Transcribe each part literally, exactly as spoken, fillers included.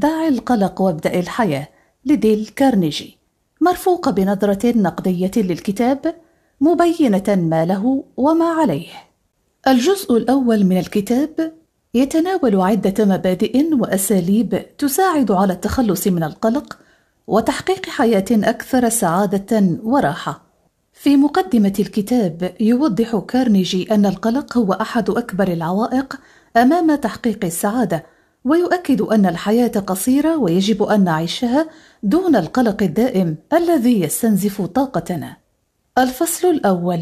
دع القلق وابدأ الحياة لديل كارنيجي، مرفوقة بنظرة نقدية للكتاب مبينة ما له وما عليه. الجزء الأول من الكتاب يتناول عدة مبادئ وأساليب تساعد على التخلص من القلق وتحقيق حياة أكثر سعادة وراحة. في مقدمة الكتاب يوضح كارنيجي أن القلق هو أحد أكبر العوائق أمام تحقيق السعادة، ويؤكد أن الحياة قصيرة ويجب أن نعيشها دون القلق الدائم الذي يستنزف طاقتنا. الفصل الأول: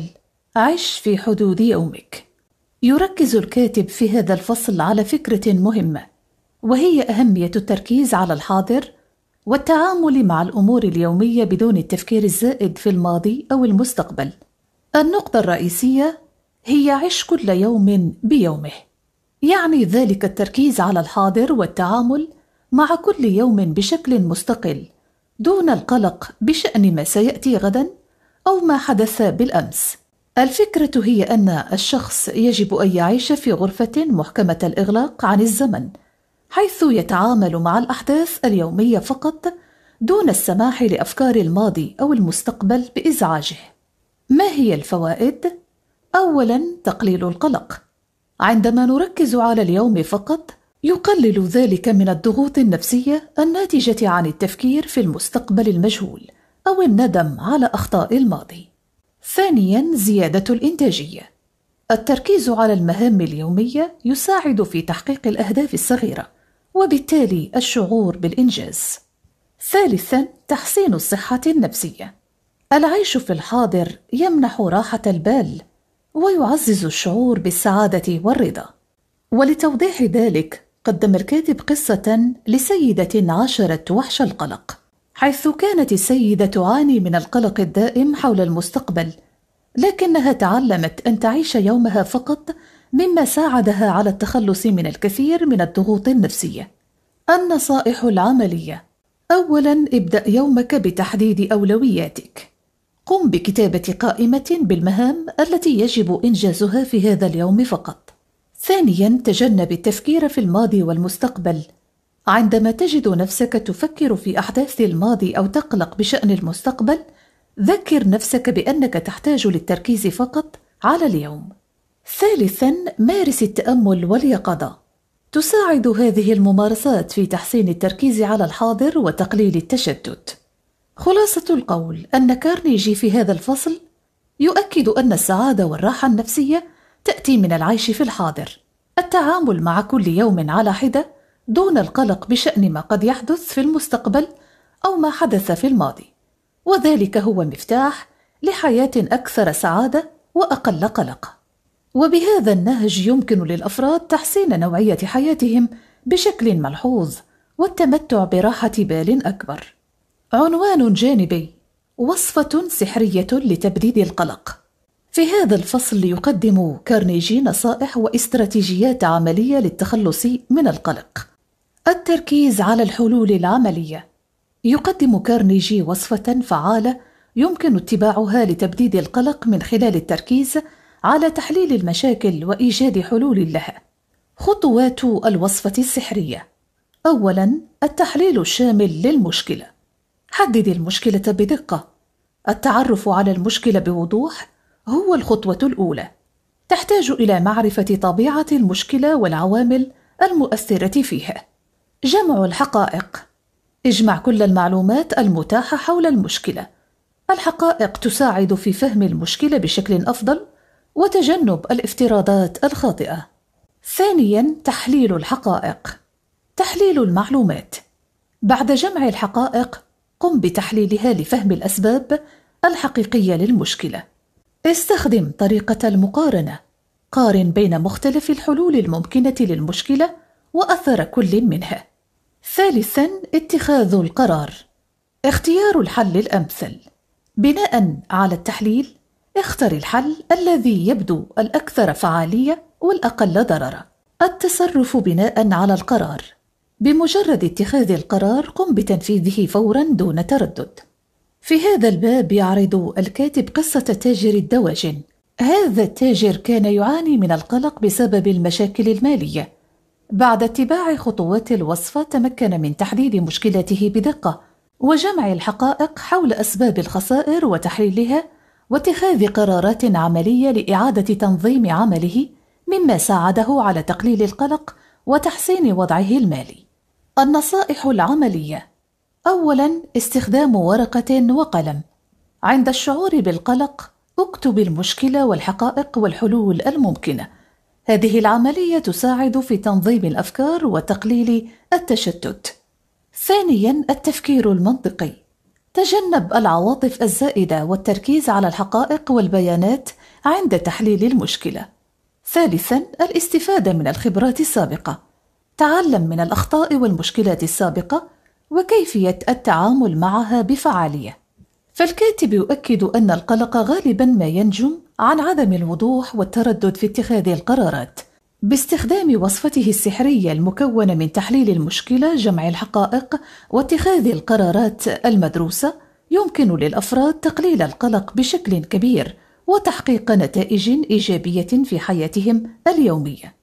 عش في حدود يومك. يركز الكاتب في هذا الفصل على فكرة مهمة، وهي أهمية التركيز على الحاضر والتعامل مع الأمور اليومية بدون التفكير الزائد في الماضي أو المستقبل. النقطة الرئيسية هي عش كل يوم بيومه، يعني ذلك التركيز على الحاضر والتعامل مع كل يوم بشكل مستقل دون القلق بشأن ما سيأتي غدا أو ما حدث بالأمس. الفكرة هي أن الشخص يجب أن يعيش في غرفة محكمة الإغلاق عن الزمن، حيث يتعامل مع الأحداث اليومية فقط دون السماح لأفكار الماضي أو المستقبل بإزعاجه. ما هي الفوائد؟ أولاً، تقليل القلق. عندما نركز على اليوم فقط يقلل ذلك من الضغوط النفسية الناتجة عن التفكير في المستقبل المجهول أو الندم على أخطاء الماضي. ثانياً، زيادة الإنتاجية. التركيز على المهام اليومية يساعد في تحقيق الأهداف الصغيرة وبالتالي الشعور بالإنجاز. ثالثاً، تحسين الصحة النفسية. العيش في الحاضر يمنح راحة البال ويعزز الشعور بالسعادة والرضا. ولتوضيح ذلك قدم الكاتب قصة لسيدة عاشرت وحش القلق، حيث كانت السيدة تعاني من القلق الدائم حول المستقبل، لكنها تعلمت أن تعيش يومها فقط، مما ساعدها على التخلص من الكثير من الضغوط النفسية. النصائح العملية: أولاً، ابدأ يومك بتحديد أولوياتك. قم بكتابة قائمة بالمهام التي يجب إنجازها في هذا اليوم فقط. ثانياً، تجنب التفكير في الماضي والمستقبل. عندما تجد نفسك تفكر في أحداث الماضي أو تقلق بشأن المستقبل، ذكر نفسك بأنك تحتاج للتركيز فقط على اليوم. ثالثاً، مارس التأمل واليقظة. تساعد هذه الممارسات في تحسين التركيز على الحاضر وتقليل التشتت. خلاصة القول أن كارنيجي في هذا الفصل يؤكد أن السعادة والراحة النفسية تأتي من العيش في الحاضر، التعامل مع كل يوم على حدة دون القلق بشأن ما قد يحدث في المستقبل أو ما حدث في الماضي، وذلك هو مفتاح لحياة أكثر سعادة وأقل قلق. وبهذا النهج يمكن للأفراد تحسين نوعية حياتهم بشكل ملحوظ والتمتع براحة بال أكبر. عنوان جانبي: وصفة سحرية لتبديد القلق. في هذا الفصل يقدم كارنيجي نصائح واستراتيجيات عملية للتخلص من القلق. التركيز على الحلول العملية. يقدم كارنيجي وصفة فعالة يمكن اتباعها لتبديد القلق من خلال التركيز على تحليل المشاكل وإيجاد حلول لها. خطوات الوصفة السحرية: أولاً، التحليل الشامل للمشكلة. حدد المشكلة بدقة. التعرف على المشكلة بوضوح هو الخطوة الأولى. تحتاج إلى معرفة طبيعة المشكلة والعوامل المؤثرة فيها. جمع الحقائق. اجمع كل المعلومات المتاحة حول المشكلة. الحقائق تساعد في فهم المشكلة بشكل أفضل وتجنب الافتراضات الخاطئة. ثانياً، تحليل الحقائق. تحليل المعلومات. بعد جمع الحقائق قم بتحليلها لفهم الأسباب الحقيقية للمشكلة. استخدم طريقة المقارنة. قارن بين مختلف الحلول الممكنة للمشكلة وأثر كل منها. ثالثاً، اتخاذ القرار. اختيار الحل الأمثل. بناء على التحليل اختر الحل الذي يبدو الأكثر فعالية والأقل ضررا. التصرف بناء على القرار. بمجرد اتخاذ القرار قم بتنفيذه فورا دون تردد. في هذا الباب يعرض الكاتب قصة تاجر الدواجن. هذا التاجر كان يعاني من القلق بسبب المشاكل المالية. بعد اتباع خطوات الوصفة تمكن من تحديد مشكلته بدقة وجمع الحقائق حول أسباب الخسائر وتحليلها واتخاذ قرارات عملية لإعادة تنظيم عمله، مما ساعده على تقليل القلق وتحسين وضعه المالي. النصائح العملية: أولاً، استخدام ورقة وقلم. عند الشعور بالقلق اكتب المشكلة والحقائق والحلول الممكنة. هذه العملية تساعد في تنظيم الأفكار وتقليل التشتت. ثانياً، التفكير المنطقي. تجنب العواطف الزائدة والتركيز على الحقائق والبيانات عند تحليل المشكلة. ثالثاً، الاستفادة من الخبرات السابقة. تعلم من الأخطاء والمشكلات السابقة وكيفية التعامل معها بفعالية. فالكاتب يؤكد أن القلق غالباً ما ينجم عن عدم الوضوح والتردد في اتخاذ القرارات. باستخدام وصفته السحرية المكونة من تحليل المشكلة، جمع الحقائق، واتخاذ القرارات المدروسة، يمكن للأفراد تقليل القلق بشكل كبير وتحقيق نتائج إيجابية في حياتهم اليومية.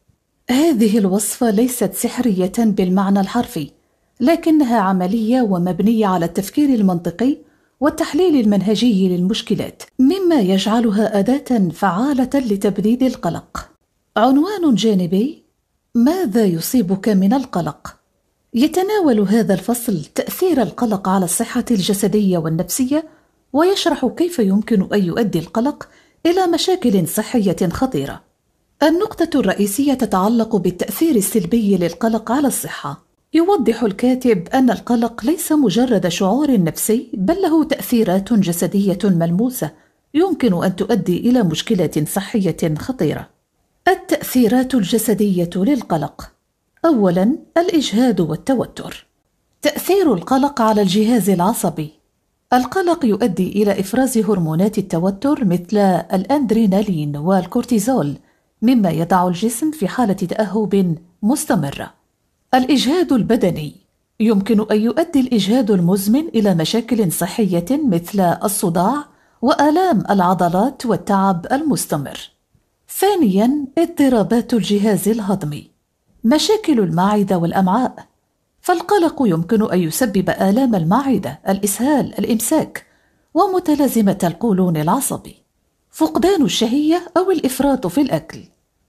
هذه الوصفة ليست سحرية بالمعنى الحرفي، لكنها عملية ومبنية على التفكير المنطقي والتحليل المنهجي للمشكلات، مما يجعلها أداة فعالة لتبديد القلق. عنوان جانبي: ماذا يصيبك من القلق؟ يتناول هذا الفصل تأثير القلق على الصحة الجسدية والنفسية، ويشرح كيف يمكن أن يؤدي القلق إلى مشاكل صحية خطيرة. النقطة الرئيسية تتعلق بالتأثير السلبي للقلق على الصحة. يوضح الكاتب أن القلق ليس مجرد شعور نفسي، بل له تأثيرات جسدية ملموسة يمكن أن تؤدي إلى مشكلات صحية خطيرة. التأثيرات الجسدية للقلق: أولاً، الإجهاد والتوتر. تأثير القلق على الجهاز العصبي. القلق يؤدي إلى إفراز هرمونات التوتر مثل الأندرينالين والكورتيزول، مما يضع الجسم في حالة تأهب مستمرة. الإجهاد البدني: يمكن أن يؤدي الإجهاد المزمن إلى مشاكل صحية مثل الصداع وآلام العضلات والتعب المستمر. ثانياً، اضطرابات الجهاز الهضمي. مشاكل المعدة والأمعاء. فالقلق يمكن أن يسبب آلام المعدة، الإسهال، الإمساك، ومتلازمة القولون العصبي. فقدان الشهية أو الإفراط في الأكل.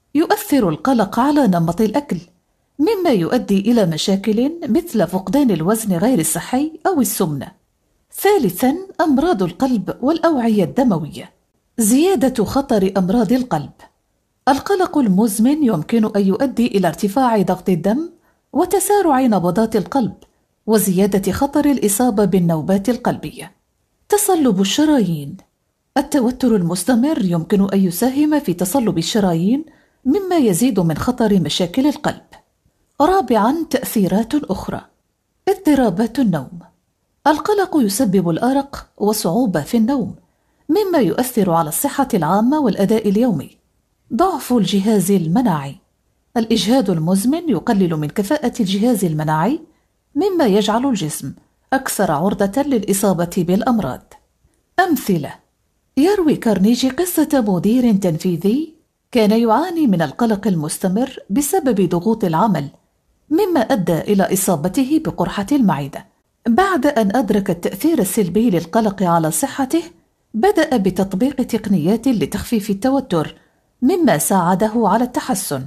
يؤثر القلق على نمط الأكل، مما يؤدي إلى مشاكل مثل فقدان الوزن غير الصحي أو السمنة. ثالثاً، أمراض القلب والأوعية الدموية. زيادة خطر أمراض القلب. القلق المزمن يمكن أن يؤدي إلى ارتفاع ضغط الدم وتسارع نبضات القلب وزيادة خطر الإصابة بالنوبات القلبية. تصلب الشرايين. التوتر المستمر يمكن أن يساهم في تصلب الشرايين، مما يزيد من خطر مشاكل القلب. رابعاً، تأثيرات أخرى. اضطرابات النوم. القلق يسبب الأرق وصعوبة في النوم، مما يؤثر على الصحة العامة والأداء اليومي. ضعف الجهاز المناعي. الإجهاد المزمن يقلل من كفاءة الجهاز المناعي، مما يجعل الجسم أكثر عرضة للإصابة بالأمراض. أمثلة: يروي كارنيجي قصة مدير تنفيذي كان يعاني من القلق المستمر بسبب ضغوط العمل، مما أدى إلى إصابته بقرحة المعدة. بعد أن أدرك التأثير السلبي للقلق على صحته، بدأ بتطبيق تقنيات لتخفيف التوتر، مما ساعده على التحسن.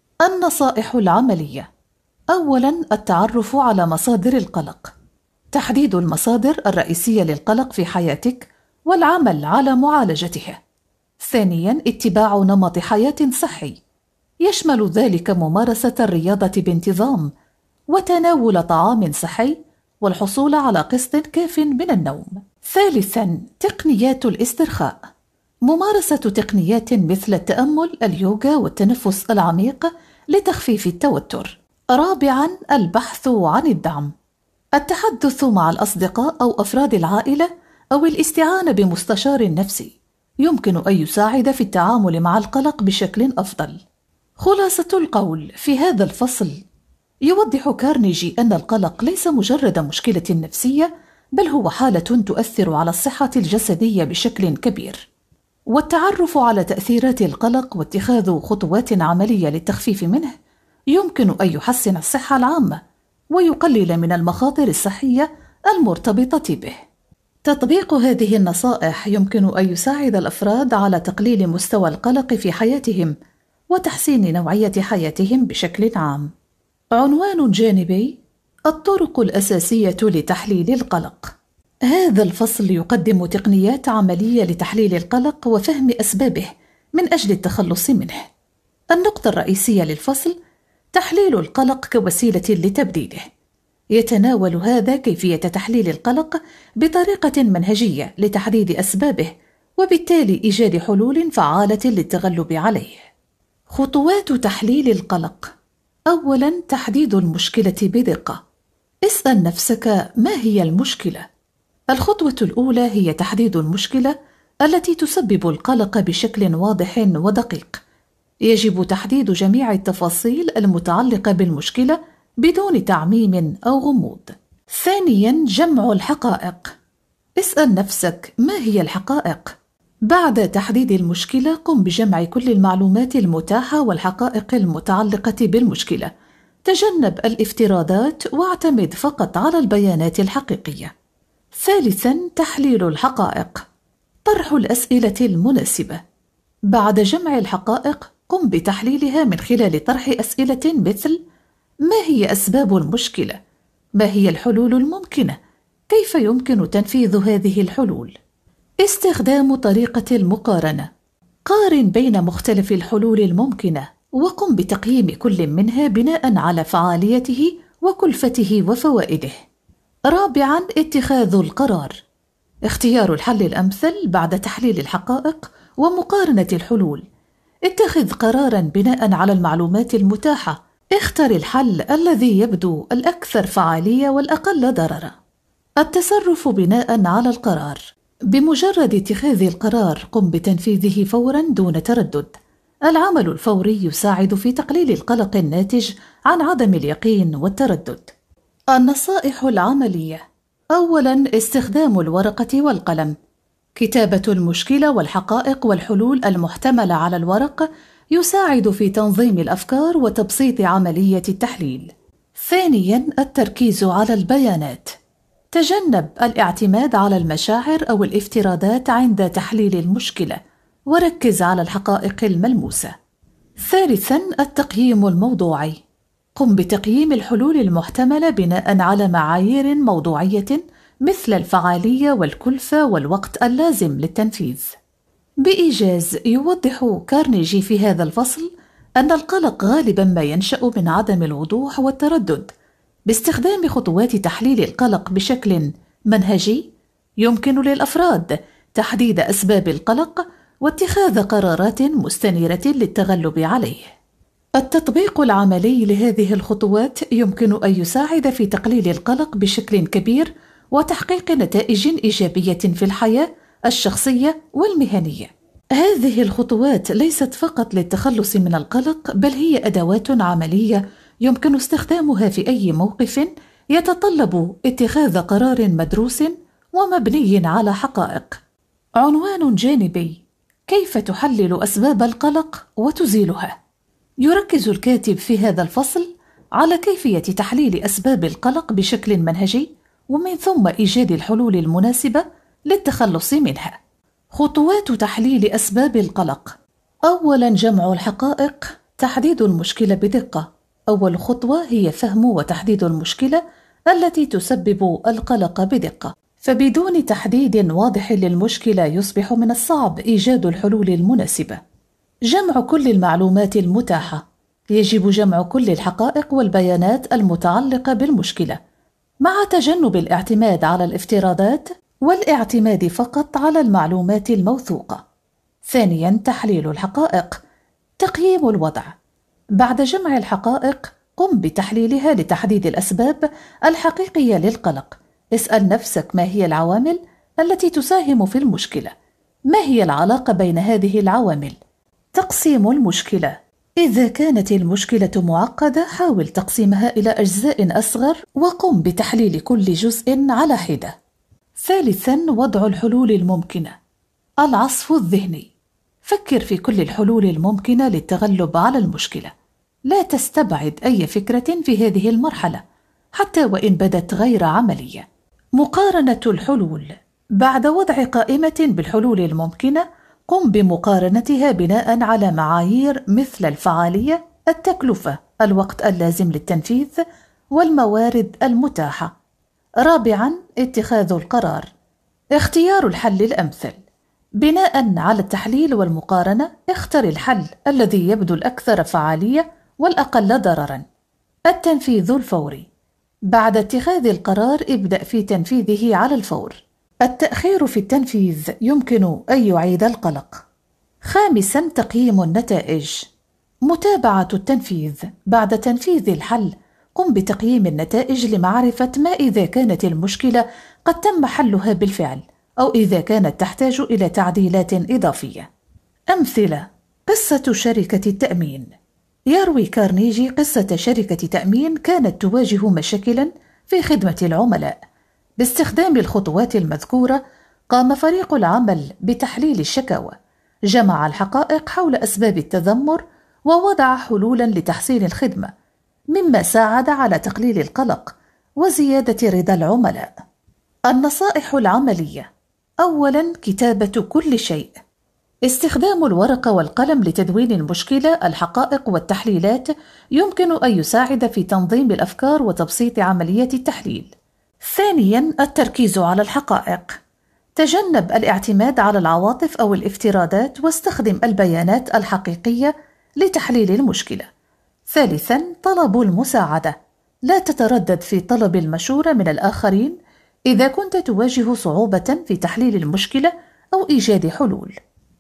النصائح العملية: أولاً، التعرف على مصادر القلق. تحديد المصادر الرئيسية للقلق في حياتك والعمل على معالجتها. ثانياً، اتباع نمط حياة صحي، يشمل ذلك ممارسة الرياضة بانتظام وتناول طعام صحي والحصول على قسط كاف من النوم. ثالثاً، تقنيات الاسترخاء. ممارسة تقنيات مثل التأمل، اليوغا، والتنفس العميق لتخفيف التوتر. رابعاً، البحث عن الدعم. التحدث مع الأصدقاء أو أفراد العائلة أو الاستعانة بمستشار نفسي يمكن أن يساعد في التعامل مع القلق بشكل أفضل. خلاصة القول في هذا الفصل: يوضح كارنيجي أن القلق ليس مجرد مشكلة نفسية، بل هو حالة تؤثر على الصحة الجسدية بشكل كبير، والتعرف على تأثيرات القلق واتخاذ خطوات عملية للتخفيف منه يمكن أن يحسن الصحة العامة ويقلل من المخاطر الصحية المرتبطة به. تطبيق هذه النصائح يمكن أن يساعد الأفراد على تقليل مستوى القلق في حياتهم وتحسين نوعية حياتهم بشكل عام. عنوان جانبي: الطرق الأساسية لتحليل القلق. هذا الفصل يقدم تقنيات عملية لتحليل القلق وفهم أسبابه من أجل التخلص منه. النقطة الرئيسية للفصل: تحليل القلق كوسيلة لتبديله. يتناول هذا كيفية تحليل القلق بطريقة منهجية لتحديد أسبابه وبالتالي إيجاد حلول فعالة للتغلب عليه. خطوات تحليل القلق: أولاً، تحديد المشكلة بدقة. اسأل نفسك: ما هي المشكلة؟ الخطوة الأولى هي تحديد المشكلة التي تسبب القلق بشكل واضح ودقيق. يجب تحديد جميع التفاصيل المتعلقة بالمشكلة بدون تعميم أو غموض. ثانياً، جمع الحقائق. اسأل نفسك: ما هي الحقائق؟ بعد تحديد المشكلة، قم بجمع كل المعلومات المتاحة والحقائق المتعلقة بالمشكلة. تجنب الافتراضات واعتمد فقط على البيانات الحقيقية. ثالثاً، تحليل الحقائق. طرح الأسئلة المناسبة. بعد جمع الحقائق، قم بتحليلها من خلال طرح أسئلة مثل: ما هي أسباب المشكلة؟ ما هي الحلول الممكنة؟ كيف يمكن تنفيذ هذه الحلول؟ استخدام طريقة المقارنة. قارن بين مختلف الحلول الممكنة وقم بتقييم كل منها بناء على فعاليته وكلفته وفوائده. رابعاً، اتخاذ القرار. اختيار الحل الأمثل بعد تحليل الحقائق ومقارنة الحلول. اتخذ قراراً بناء على المعلومات المتاحة. اختر الحل الذي يبدو الأكثر فعالية والأقل ضررا. التصرف بناء على القرار. بمجرد اتخاذ القرار قم بتنفيذه فوراً دون تردد. العمل الفوري يساعد في تقليل القلق الناتج عن عدم اليقين والتردد. النصائح العملية: أولاً، استخدام الورقة والقلم. كتابة المشكلة والحقائق والحلول المحتملة على الورق يساعد في تنظيم الأفكار وتبسيط عملية التحليل. ثانياً، التركيز على البيانات. تجنب الاعتماد على المشاعر أو الافتراضات عند تحليل المشكلة وركز على الحقائق الملموسة. ثالثاً، التقييم الموضوعي. قم بتقييم الحلول المحتملة بناء على معايير موضوعية مثل الفعالية والكلفة والوقت اللازم للتنفيذ. بإيجاز، يوضح كارنيجي في هذا الفصل أن القلق غالباً ما ينشأ من عدم الوضوح والتردد. باستخدام خطوات تحليل القلق بشكل منهجي، يمكن للأفراد تحديد أسباب القلق واتخاذ قرارات مستنيرة للتغلب عليه. التطبيق العملي لهذه الخطوات يمكن أن يساعد في تقليل القلق بشكل كبير وتحقيق نتائج إيجابية في الحياة الشخصية والمهنية. هذه الخطوات ليست فقط للتخلص من القلق، بل هي أدوات عملية يمكن استخدامها في أي موقف يتطلب اتخاذ قرار مدروس ومبني على حقائق. عنوان جانبي: كيف تحلل أسباب القلق وتزيلها؟ يركز الكاتب في هذا الفصل على كيفية تحليل أسباب القلق بشكل منهجي ومن ثم إيجاد الحلول المناسبة للتخلص منها. خطوات تحليل أسباب القلق: أولاً، جمع الحقائق. تحديد المشكلة بدقة. أول خطوة هي فهم وتحديد المشكلة التي تسبب القلق بدقة، فبدون تحديد واضح للمشكلة يصبح من الصعب إيجاد الحلول المناسبة. جمع كل المعلومات المتاحة. يجب جمع كل الحقائق والبيانات المتعلقة بالمشكلة مع تجنب الاعتماد على الافتراضات والاعتماد فقط على المعلومات الموثوقة. ثانياً، تحليل الحقائق. تقييم الوضع. بعد جمع الحقائق قم بتحليلها لتحديد الأسباب الحقيقية للقلق. اسأل نفسك: ما هي العوامل التي تساهم في المشكلة؟ ما هي العلاقة بين هذه العوامل؟ تقسيم المشكلة. إذا كانت المشكلة معقدة، حاول تقسيمها إلى أجزاء أصغر وقم بتحليل كل جزء على حدة. ثالثاً، وضع الحلول الممكنة. العصف الذهني. فكر في كل الحلول الممكنة للتغلب على المشكلة. لا تستبعد أي فكرة في هذه المرحلة حتى وإن بدت غير عملية. مقارنة الحلول. بعد وضع قائمة بالحلول الممكنة، قم بمقارنتها بناء على معايير مثل الفعالية، التكلفة، الوقت اللازم للتنفيذ، والموارد المتاحة. رابعاً، اتخاذ القرار. اختيار الحل الأمثل. بناء على التحليل والمقارنة، اختر الحل الذي يبدو الأكثر فعالية والأقل ضرراً. التنفيذ الفوري. بعد اتخاذ القرار ابدأ في تنفيذه على الفور. التأخير في التنفيذ يمكن أن يعيد القلق. خامساً، تقييم النتائج. متابعة التنفيذ. بعد تنفيذ الحل قم بتقييم النتائج لمعرفة ما إذا كانت المشكلة قد تم حلها بالفعل أو إذا كانت تحتاج إلى تعديلات إضافية. أمثلة: قصة شركة التأمين. يروي كارنيجي قصة شركة تأمين كانت تواجه مشاكلاً في خدمة العملاء. باستخدام الخطوات المذكورة قام فريق العمل بتحليل الشكاوى، جمع الحقائق حول أسباب التذمر ووضع حلولاً لتحسين الخدمة، مما ساعد على تقليل القلق وزيادة رضا العملاء. النصائح العملية. أولاً، كتابة كل شيء. استخدام الورقة والقلم لتدوين المشكلة، الحقائق والتحليلات يمكن أن يساعد في تنظيم الأفكار وتبسيط عملية التحليل. ثانياً، التركيز على الحقائق. تجنب الاعتماد على العواطف أو الافتراضات واستخدم البيانات الحقيقية لتحليل المشكلة. ثالثاً، طلب المساعدة. لا تتردد في طلب المشورة من الآخرين إذا كنت تواجه صعوبة في تحليل المشكلة أو إيجاد حلول.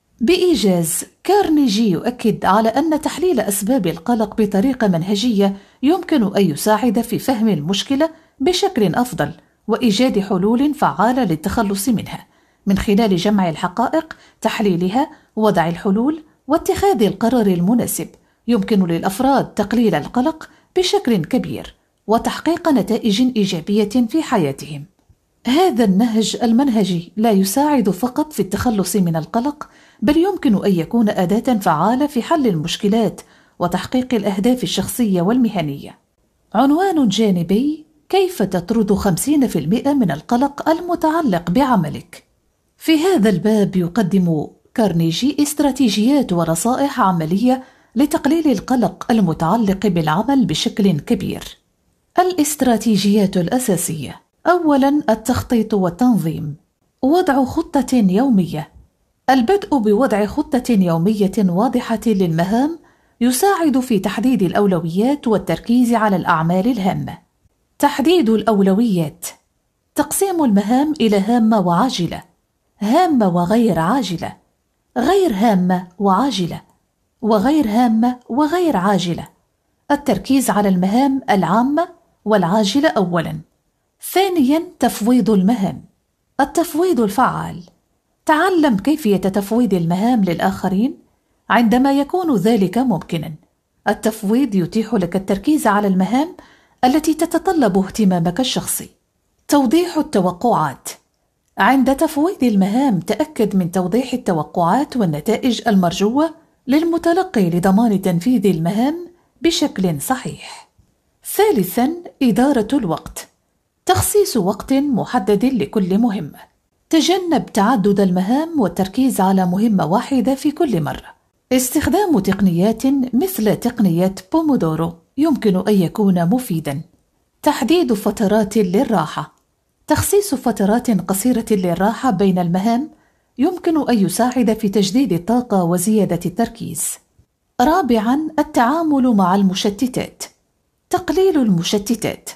بإيجاز، كارنيجي يؤكد على أن تحليل أسباب القلق بطريقة منهجية يمكن أن يساعد في فهم المشكلة بشكل أفضل وإيجاد حلول فعالة للتخلص منها، من خلال جمع الحقائق، تحليلها، وضع الحلول، واتخاذ القرار المناسب. يمكن للأفراد تقليل القلق بشكل كبير وتحقيق نتائج إيجابية في حياتهم. هذا النهج المنهجي لا يساعد فقط في التخلص من القلق، بل يمكن أن يكون أداة فعالة في حل المشكلات وتحقيق الأهداف الشخصية والمهنية. عنوان جانبي: كيف تطرد خمسين بالمئة من القلق المتعلق بعملك. في هذا الباب يقدم كارنيجي استراتيجيات ونصائح عملية لتقليل القلق المتعلق بالعمل بشكل كبير. الاستراتيجيات الأساسية: أولاً، التخطيط والتنظيم. وضع خطة يومية. البدء بوضع خطة يومية واضحة للمهام يساعد في تحديد الأولويات والتركيز على الأعمال الهامة. تحديد الأولويات. تقسيم المهام إلى هامة وعاجلة، هامة وغير عاجلة، غير هامة وعاجلة، وغير هامة وغير عاجلة. التركيز على المهام العامة والعاجلة أولاً. ثانياً، تفويض المهام. التفويض الفعال. تعلم كيفية تفويض المهام للآخرين عندما يكون ذلك ممكناً. التفويض يتيح لك التركيز على المهام التي تتطلب اهتمامك الشخصي. توضيح التوقعات. عند تفويض المهام تأكد من توضيح التوقعات والنتائج المرجوة للمتلقي لضمان تنفيذ المهام بشكل صحيح. ثالثاً، إدارة الوقت. تخصيص وقت محدد لكل مهمة. تجنب تعدد المهام والتركيز على مهمة واحدة في كل مرة. استخدام تقنيات مثل تقنية بومودورو يمكن أن يكون مفيداً. تحديد فترات للراحة. تخصيص فترات قصيرة للراحة بين المهام يمكن أن يساعد في تجديد الطاقة وزيادة التركيز. رابعاً، التعامل مع المشتتات. تقليل المشتتات.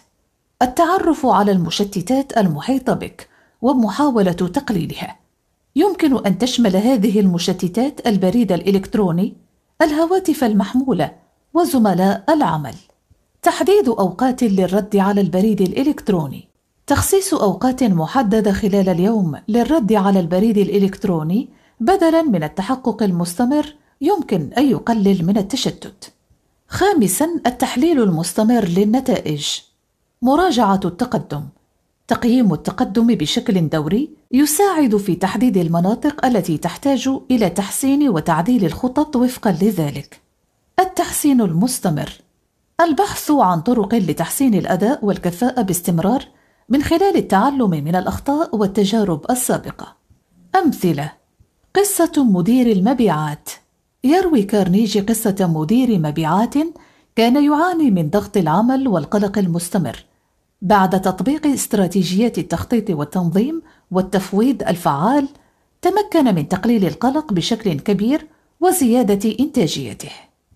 التعرف على المشتتات المحيطة بك ومحاولة تقليلها. يمكن أن تشمل هذه المشتتات البريد الإلكتروني، الهواتف المحمولة، وزملاء العمل. تحديد أوقات للرد على البريد الإلكتروني. تخصيص أوقات محددة خلال اليوم للرد على البريد الإلكتروني بدلاً من التحقق المستمر يمكن أن يقلل من التشتت. خامساً، التحليل المستمر للنتائج. مراجعة التقدم. تقييم التقدم بشكل دوري يساعد في تحديد المناطق التي تحتاج إلى تحسين وتعديل الخطط وفقاً لذلك. التحسين المستمر، البحث عن طرق لتحسين الأداء والكفاءة باستمرار من خلال التعلم من الأخطاء والتجارب السابقة. أمثلة: قصة مدير المبيعات. يروي كارنيجي قصة مدير مبيعات كان يعاني من ضغط العمل والقلق المستمر. بعد تطبيق استراتيجيات التخطيط والتنظيم والتفويض الفعال، تمكن من تقليل القلق بشكل كبير وزيادة إنتاجيته.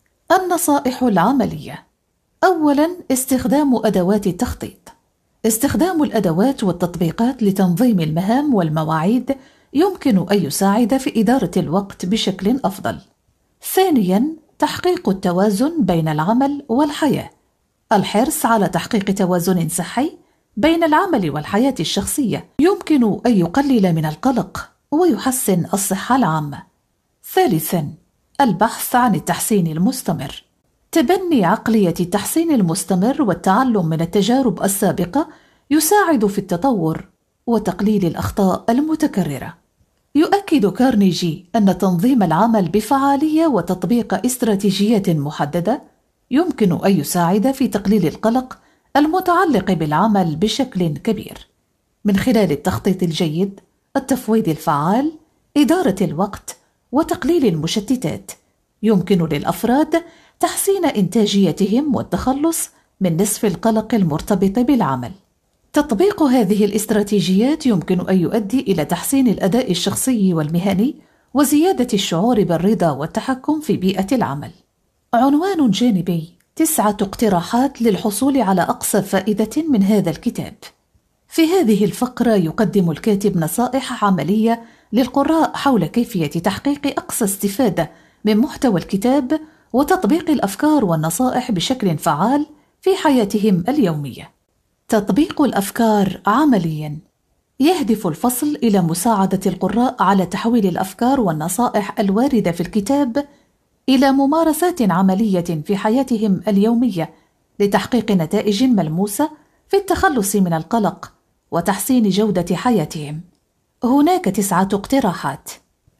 النصائح العملية: أولاً، استخدام أدوات التخطيط. استخدام الأدوات والتطبيقات لتنظيم المهام والمواعيد يمكن أن يساعد في إدارة الوقت بشكل أفضل. ثانياً، تحقيق التوازن بين العمل والحياة. الحرص على تحقيق توازن صحي بين العمل والحياة الشخصية يمكن أن يقلل من القلق ويحسن الصحة العامة. ثالثاً، البحث عن التحسين المستمر. تبني عقلية التحسين المستمر والتعلم من التجارب السابقة يساعد في التطور وتقليل الأخطاء المتكررة. يؤكد كارنيجي أن تنظيم العمل بفعالية وتطبيق استراتيجيات محددة يمكن أن يساعد في تقليل القلق المتعلق بالعمل بشكل كبير من خلال التخطيط الجيد، التفويض الفعال، إدارة الوقت، وتقليل المشتتات. يمكن للأفراد تحسين إنتاجيتهم والتخلص من نصف القلق المرتبط بالعمل. تطبيق هذه الاستراتيجيات يمكن أن يؤدي إلى تحسين الأداء الشخصي والمهني وزيادة الشعور بالرضا والتحكم في بيئة العمل. عنوان جانبي: تسعة اقتراحات للحصول على أقصى فائدة من هذا الكتاب. في هذه الفقرة يقدم الكاتب نصائح عملية للقراء حول كيفية تحقيق أقصى استفادة من محتوى الكتاب وتطبيق الأفكار والنصائح بشكل فعال في حياتهم اليومية. تطبيق الأفكار عملياً. يهدف الفصل إلى مساعدة القراء على تحويل الأفكار والنصائح الواردة في الكتاب إلى ممارسات عملية في حياتهم اليومية لتحقيق نتائج ملموسة في التخلص من القلق وتحسين جودة حياتهم. هناك تسعة اقتراحات.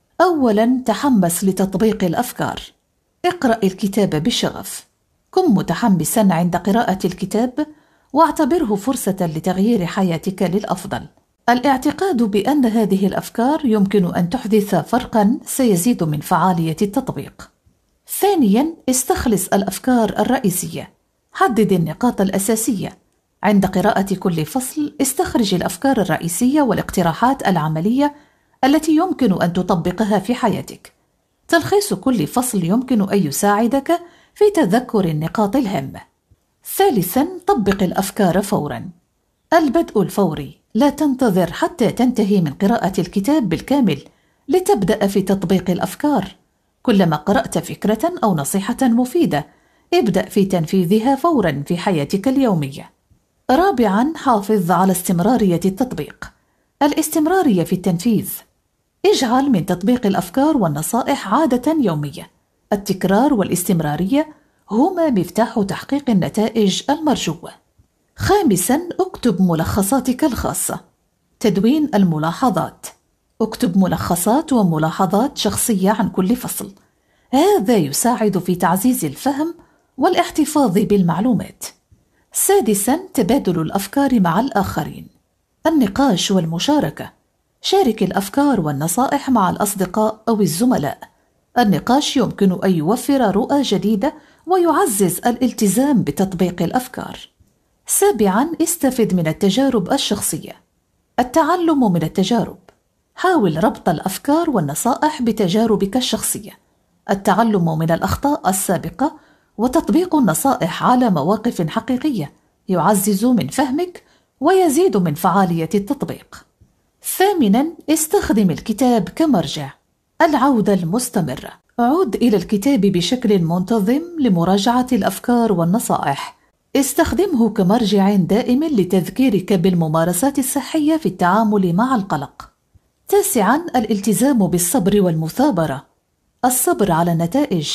أولاً، تحمس لتطبيق الأفكار. اقرأ الكتاب بشغف. كن متحمساً عند قراءة الكتاب واعتبره فرصة لتغيير حياتك للأفضل. الاعتقاد بأن هذه الأفكار يمكن أن تحدث فرقاً سيزيد من فعالية التطبيق. ثانياً، استخلص الأفكار الرئيسية. حدد النقاط الأساسية. عند قراءة كل فصل، استخرج الأفكار الرئيسية والاقتراحات العملية التي يمكن أن تطبقها في حياتك. تلخيص كل فصل يمكن أن يساعدك في تذكر النقاط الهامة. ثالثاً، طبق الأفكار فوراً. البدء الفوري. لا تنتظر حتى تنتهي من قراءة الكتاب بالكامل لتبدأ في تطبيق الأفكار. كلما قرأت فكرة أو نصيحة مفيدة، ابدأ في تنفيذها فوراً في حياتك اليومية. رابعاً، حافظ على استمرارية التطبيق. الاستمرارية في التنفيذ. اجعل من تطبيق الأفكار والنصائح عادة يومية. التكرار والاستمرارية هما مفتاح تحقيق النتائج المرجوة. خامساً، اكتب ملخصاتك الخاصة. تدوين الملاحظات. اكتب ملخصات وملاحظات شخصية عن كل فصل. هذا يساعد في تعزيز الفهم والاحتفاظ بالمعلومات. سادساً، تبادل الأفكار مع الآخرين. النقاش والمشاركة. شارك الأفكار والنصائح مع الأصدقاء أو الزملاء. النقاش يمكن أن يوفر رؤى جديدة ويعزز الالتزام بتطبيق الأفكار. سابعاً، استفد من التجارب الشخصية. التعلم من التجارب. حاول ربط الأفكار والنصائح بتجاربك الشخصية. التعلم من الأخطاء السابقة وتطبيق النصائح على مواقف حقيقية يعزز من فهمك ويزيد من فعالية التطبيق. ثامناً، استخدم الكتاب كمرجع. العودة المستمرة. عد إلى الكتاب بشكل منتظم لمراجعة الأفكار والنصائح. استخدمه كمرجع دائم لتذكيرك بالممارسات الصحية في التعامل مع القلق. تاسعاً، الالتزام بالصبر والمثابرة. الصبر على النتائج.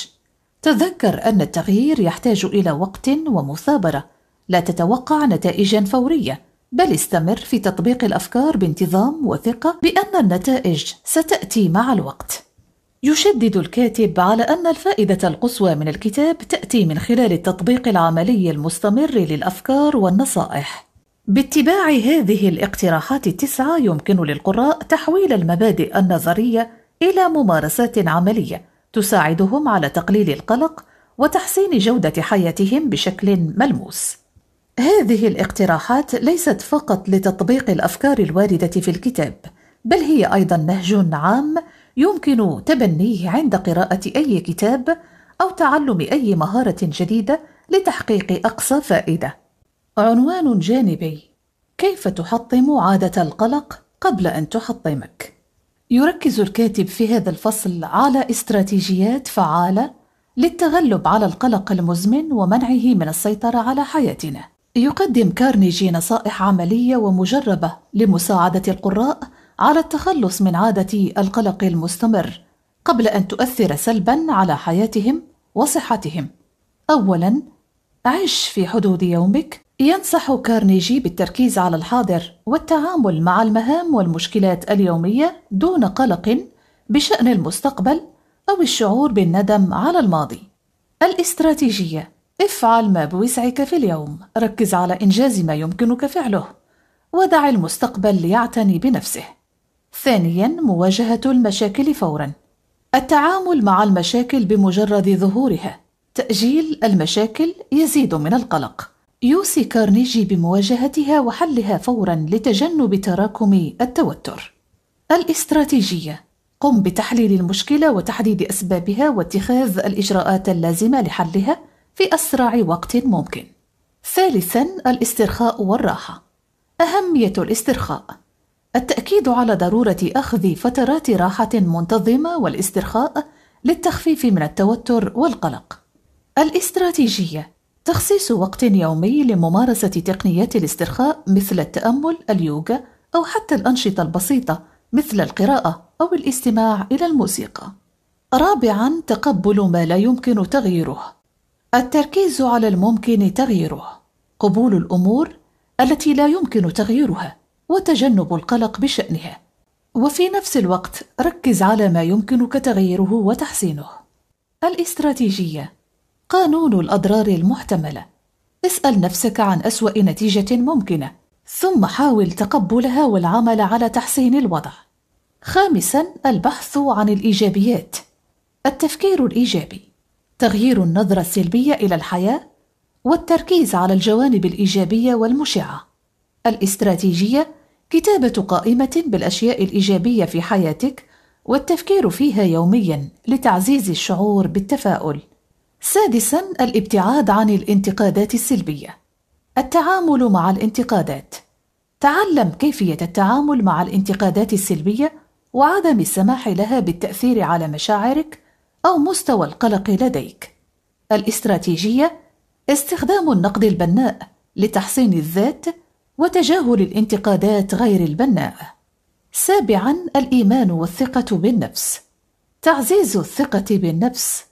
تذكر أن التغيير يحتاج إلى وقت ومثابرة. لا تتوقع نتائجاً فورية، بل استمر في تطبيق الأفكار بانتظام وثقة بأن النتائج ستأتي مع الوقت. يشدد الكاتب على أن الفائدة القصوى من الكتاب تأتي من خلال التطبيق العملي المستمر للأفكار والنصائح. باتباع هذه الاقتراحات التسعة يمكن للقراء تحويل المبادئ النظرية إلى ممارسات عملية تساعدهم على تقليل القلق وتحسين جودة حياتهم بشكل ملموس. هذه الاقتراحات ليست فقط لتطبيق الأفكار الواردة في الكتاب، بل هي أيضا نهج عام يمكن تبنيه عند قراءة أي كتاب أو تعلم أي مهارة جديدة لتحقيق أقصى فائدة. عنوان جانبي: كيف تحطم عادة القلق قبل أن تحطمك؟ يركز الكاتب في هذا الفصل على استراتيجيات فعالة للتغلب على القلق المزمن ومنعه من السيطرة على حياتنا. يقدم كارنيجي نصائح عملية ومجربة لمساعدة القراء على التخلص من عادة القلق المستمر قبل أن تؤثر سلباً على حياتهم وصحتهم. أولاً، عش في حدود يومك. ينصح كارنيجي بالتركيز على الحاضر والتعامل مع المهام والمشكلات اليومية دون قلق بشأن المستقبل أو الشعور بالندم على الماضي. الاستراتيجية: افعل ما بوسعك في اليوم، ركز على إنجاز ما يمكنك فعله ودع المستقبل ليعتني بنفسه. ثانياً، مواجهة المشاكل فوراً. التعامل مع المشاكل بمجرد ظهورها. تأجيل المشاكل يزيد من القلق. يوصي كارنيجي بمواجهتها وحلها فوراً لتجنب تراكم التوتر. الاستراتيجية: قم بتحليل المشكلة وتحديد أسبابها واتخاذ الإجراءات اللازمة لحلها في أسرع وقت ممكن. ثالثاً، الاسترخاء والراحة. أهمية الاسترخاء: التأكيد على ضرورة أخذ فترات راحة منتظمة والاسترخاء للتخفيف من التوتر والقلق. الاستراتيجية: تخصيص وقت يومي لممارسة تقنيات الاسترخاء مثل التأمل، اليوغا، أو حتى الأنشطة البسيطة مثل القراءة أو الاستماع إلى الموسيقى. رابعاً، تقبل ما لا يمكن تغييره. التركيز على الممكن تغييره، قبول الأمور التي لا يمكن تغييرها وتجنب القلق بشأنها، وفي نفس الوقت ركز على ما يمكنك تغييره وتحسينه. الاستراتيجية: قانون الأضرار المحتملة. اسأل نفسك عن أسوأ نتيجة ممكنة ثم حاول تقبلها والعمل على تحسين الوضع. خامساً، البحث عن الإيجابيات. التفكير الإيجابي، تغيير النظرة السلبية إلى الحياة والتركيز على الجوانب الإيجابية والمشعة. الاستراتيجية: كتابة قائمة بالأشياء الإيجابية في حياتك والتفكير فيها يومياً لتعزيز الشعور بالتفاؤل. سادساً، الابتعاد عن الانتقادات السلبية. التعامل مع الانتقادات. تعلم كيفية التعامل مع الانتقادات السلبية وعدم السماح لها بالتأثير على مشاعرك أو مستوى القلق لديك. الاستراتيجية: استخدام النقد البناء لتحسين الذات وتجاهل الانتقادات غير البناءة. سابعاً، الإيمان والثقة بالنفس. تعزيز الثقة بالنفس.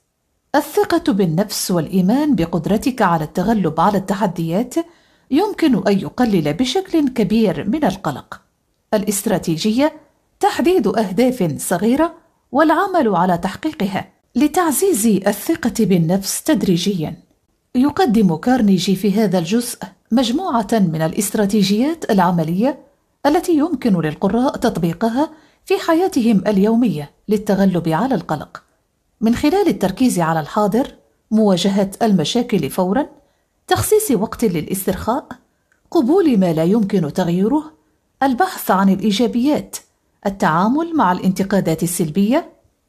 الثقة بالنفس والإيمان بقدرتك على التغلب على التحديات يمكن أن يقلل بشكل كبير من القلق. الاستراتيجية: تحديد أهداف صغيرة والعمل على تحقيقها لتعزيز الثقة بالنفس تدريجياً. يقدم كارنيجي في هذا الجزء مجموعة من الاستراتيجيات العملية التي يمكن للقراء تطبيقها في حياتهم اليومية للتغلب على القلق، من خلال التركيز على الحاضر، مواجهة المشاكل فوراً، تخصيص وقت للاسترخاء، قبول ما لا يمكن تغييره، البحث عن الإيجابيات، التعامل مع الانتقادات السلبية،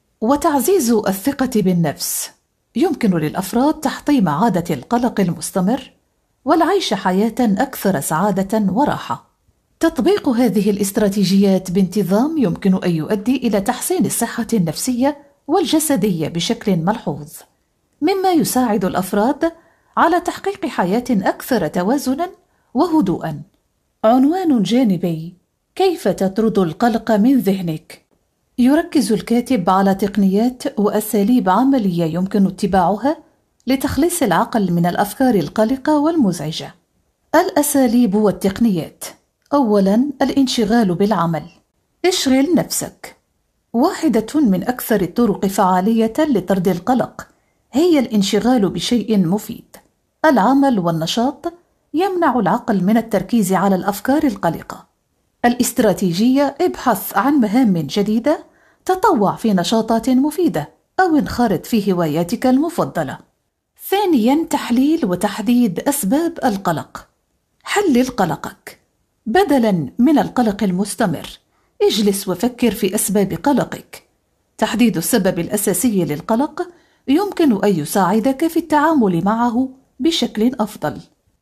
وتعزيز الثقة بالنفس. يمكن للأفراد تحطيم عادة القلق المستمر والعيش حياة أكثر سعادة وراحة. تطبيق هذه الاستراتيجيات بانتظام يمكن أن يؤدي إلى تحسين الصحة النفسية والجسدية بشكل ملحوظ، مما يساعد الأفراد على تحقيق حياة أكثر توازناً وهدوءاً. عنوان جانبي: كيف تطرد القلق من ذهنك؟ يركز الكاتب على تقنيات وأساليب عملية يمكن اتباعها لتخليص العقل من الأفكار القلقة والمزعجة. الأساليب والتقنيات: أولاً، الانشغال بالعمل. اشغل نفسك. واحدة من أكثر الطرق فعالية لطرد القلق هي الانشغال بشيء مفيد. العمل والنشاط يمنع العقل من التركيز على الأفكار القلقة. الاستراتيجية: ابحث عن مهام جديدة، تطوع في نشاطات مفيدة، أو انخرط في هواياتك المفضلة. ثانياً، تحليل وتحديد أسباب القلق. حلل قلقك. بدلاً من القلق المستمر، اجلس وفكر في أسباب قلقك. تحديد السبب الأساسي للقلق يمكن أن يساعدك في التعامل معه بشكل أفضل.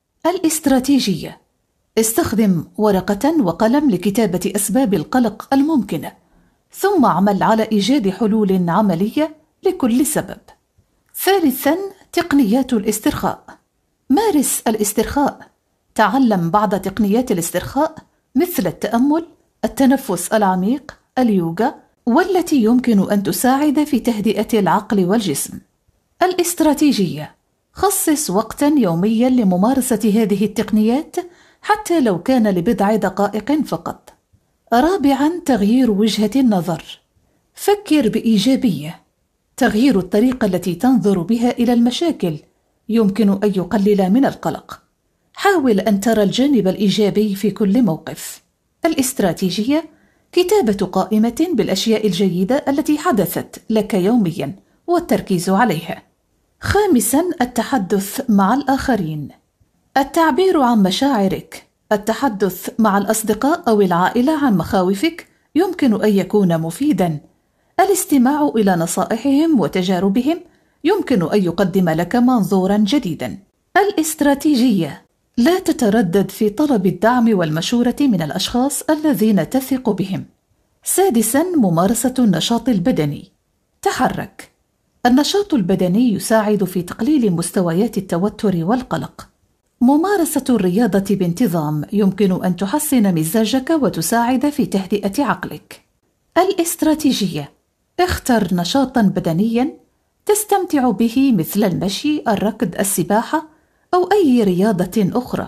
الاستراتيجية: استخدم ورقة وقلم لكتابة أسباب القلق الممكنة، ثم اعمل على إيجاد حلول عملية لكل سبب. ثالثاً، تقنيات الاسترخاء. مارس الاسترخاء. تعلم بعض تقنيات الاسترخاء مثل التأمل، التنفس العميق، اليوغا، والتي يمكن أن تساعد في تهدئة العقل والجسم. الاستراتيجية: خصص وقتاً يومياً لممارسة هذه التقنيات حتى لو كان لبضع دقائق فقط. رابعاً، تغيير وجهة النظر. فكر بإيجابية. تغيير الطريقة التي تنظر بها إلى المشاكل يمكن أن يقلل من القلق. حاول أن ترى الجانب الإيجابي في كل موقف. الاستراتيجية: كتابة قائمة بالأشياء الجيدة التي حدثت لك يومياً والتركيز عليها. خامساً، التحدث مع الآخرين. التعبير عن مشاعرك. التحدث مع الأصدقاء أو العائلة عن مخاوفك يمكن أن يكون مفيداً. الاستماع إلى نصائحهم وتجاربهم يمكن أن يقدم لك منظوراً جديداً. الاستراتيجية: لا تتردد في طلب الدعم والمشورة من الأشخاص الذين تثق بهم. سادساً، ممارسة النشاط البدني. تحرك. النشاط البدني يساعد في تقليل مستويات التوتر والقلق. ممارسة الرياضة بانتظام يمكن أن تحسن مزاجك وتساعد في تهدئة عقلك. الاستراتيجية: اختر نشاطاً بدنياً تستمتع به مثل المشي، الركض، السباحة أو أي رياضة أخرى،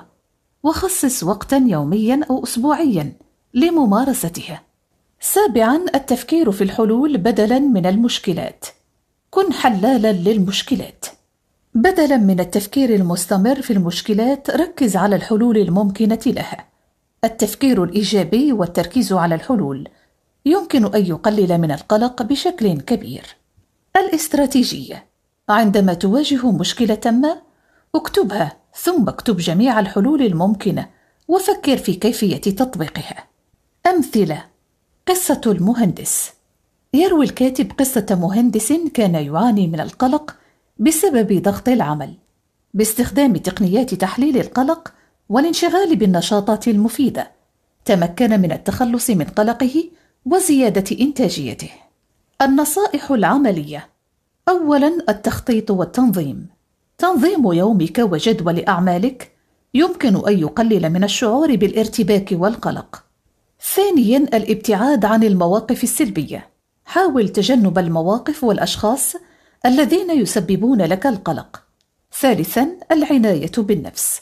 وخصص وقتاً يومياً أو أسبوعياً لممارستها. سابعاً، التفكير في الحلول بدلاً من المشكلات. كن حلالاً للمشكلات. بدلاً من التفكير المستمر في المشكلات، ركز على الحلول الممكنة لها. التفكير الإيجابي والتركيز على الحلول يمكن أن يقلل من القلق بشكل كبير. الاستراتيجية: عندما تواجه مشكلة ما، اكتبها ثم اكتب جميع الحلول الممكنة وفكر في كيفية تطبيقها. أمثلة: قصة المهندس. يروي الكاتب قصة مهندس كان يعاني من القلق بسبب ضغط العمل. باستخدام تقنيات تحليل القلق والانشغال بالنشاطات المفيدة، تمكن من التخلص من قلقه وزيادة إنتاجيته. النصائح العملية: أولاً، التخطيط والتنظيم. تنظيم يومك وجدول أعمالك يمكن أن يقلل من الشعور بالارتباك والقلق. ثانياً، الابتعاد عن المواقف السلبية. حاول تجنب المواقف والأشخاص الذين يسببون لك القلق. ثالثاً، العناية بالنفس.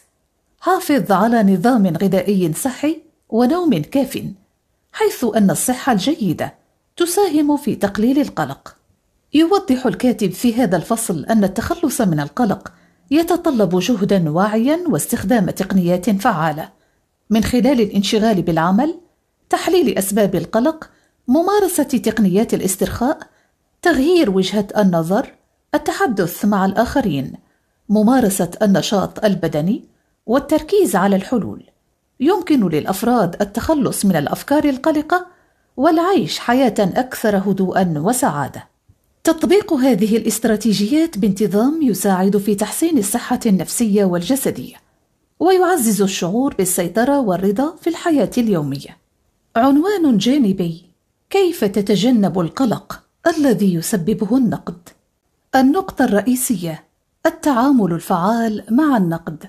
حافظ على نظام غذائي صحي ونوم كاف، حيث أن الصحة الجيدة تساهم في تقليل القلق. يوضح الكاتب في هذا الفصل أن التخلص من القلق يتطلب جهداً واعياً واستخدام تقنيات فعالة، من خلال الانشغال بالعمل، تحليل أسباب القلق، ممارسة تقنيات الاسترخاء، تغيير وجهة النظر، التحدث مع الآخرين، ممارسة النشاط البدني، والتركيز على الحلول. يمكن للأفراد التخلص من الأفكار القلقة والعيش حياة أكثر هدوءاً وسعادة. تطبيق هذه الاستراتيجيات بانتظام يساعد في تحسين الصحة النفسية والجسدية، ويعزز الشعور بالسيطرة والرضا في الحياة اليومية. عنوان جانبي: كيف تتجنب القلق الذي يسببه النقد؟ النقطة الرئيسية: التعامل الفعال مع النقد.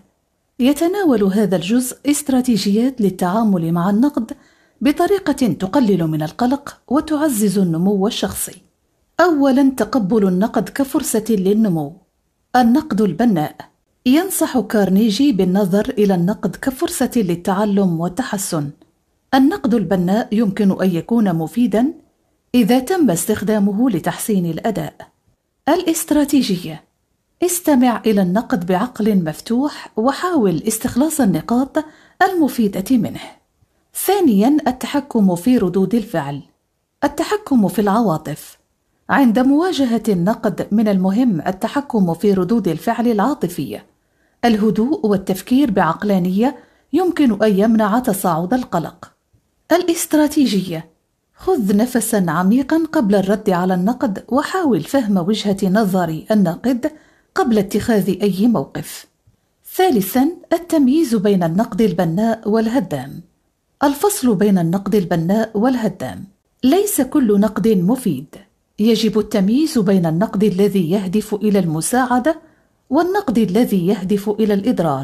يتناول هذا الجزء استراتيجيات للتعامل مع النقد بطريقة تقلل من القلق وتعزز النمو الشخصي. أولاً، تقبل النقد كفرصة للنمو. النقد البناء. ينصح كارنيجي بالنظر إلى النقد كفرصة للتعلم والتحسن. النقد البناء يمكن أن يكون مفيداً إذا تم استخدامه لتحسين الأداء. الاستراتيجية: استمع إلى النقد بعقل مفتوح وحاول استخلاص النقاط المفيدة منه. ثانياً، التحكم في ردود الفعل. التحكم في العواطف. عند مواجهة النقد من المهم التحكم في ردود الفعل العاطفية. الهدوء والتفكير بعقلانية يمكن أن يمنع تصاعد القلق. الاستراتيجية: خذ نفساً عميقاً قبل الرد على النقد وحاول فهم وجهة نظر الناقد قبل اتخاذ أي موقف. ثالثاً، التمييز بين النقد البناء والهدام. الفصل بين النقد البناء والهدام. ليس كل نقد مفيد. يجب التمييز بين النقد الذي يهدف إلى المساعدة والنقد الذي يهدف إلى الإضرار.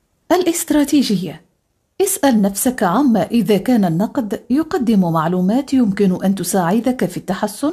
الاستراتيجية: اسأل نفسك عما إذا كان النقد يقدم معلومات يمكن أن تساعدك في التحسن،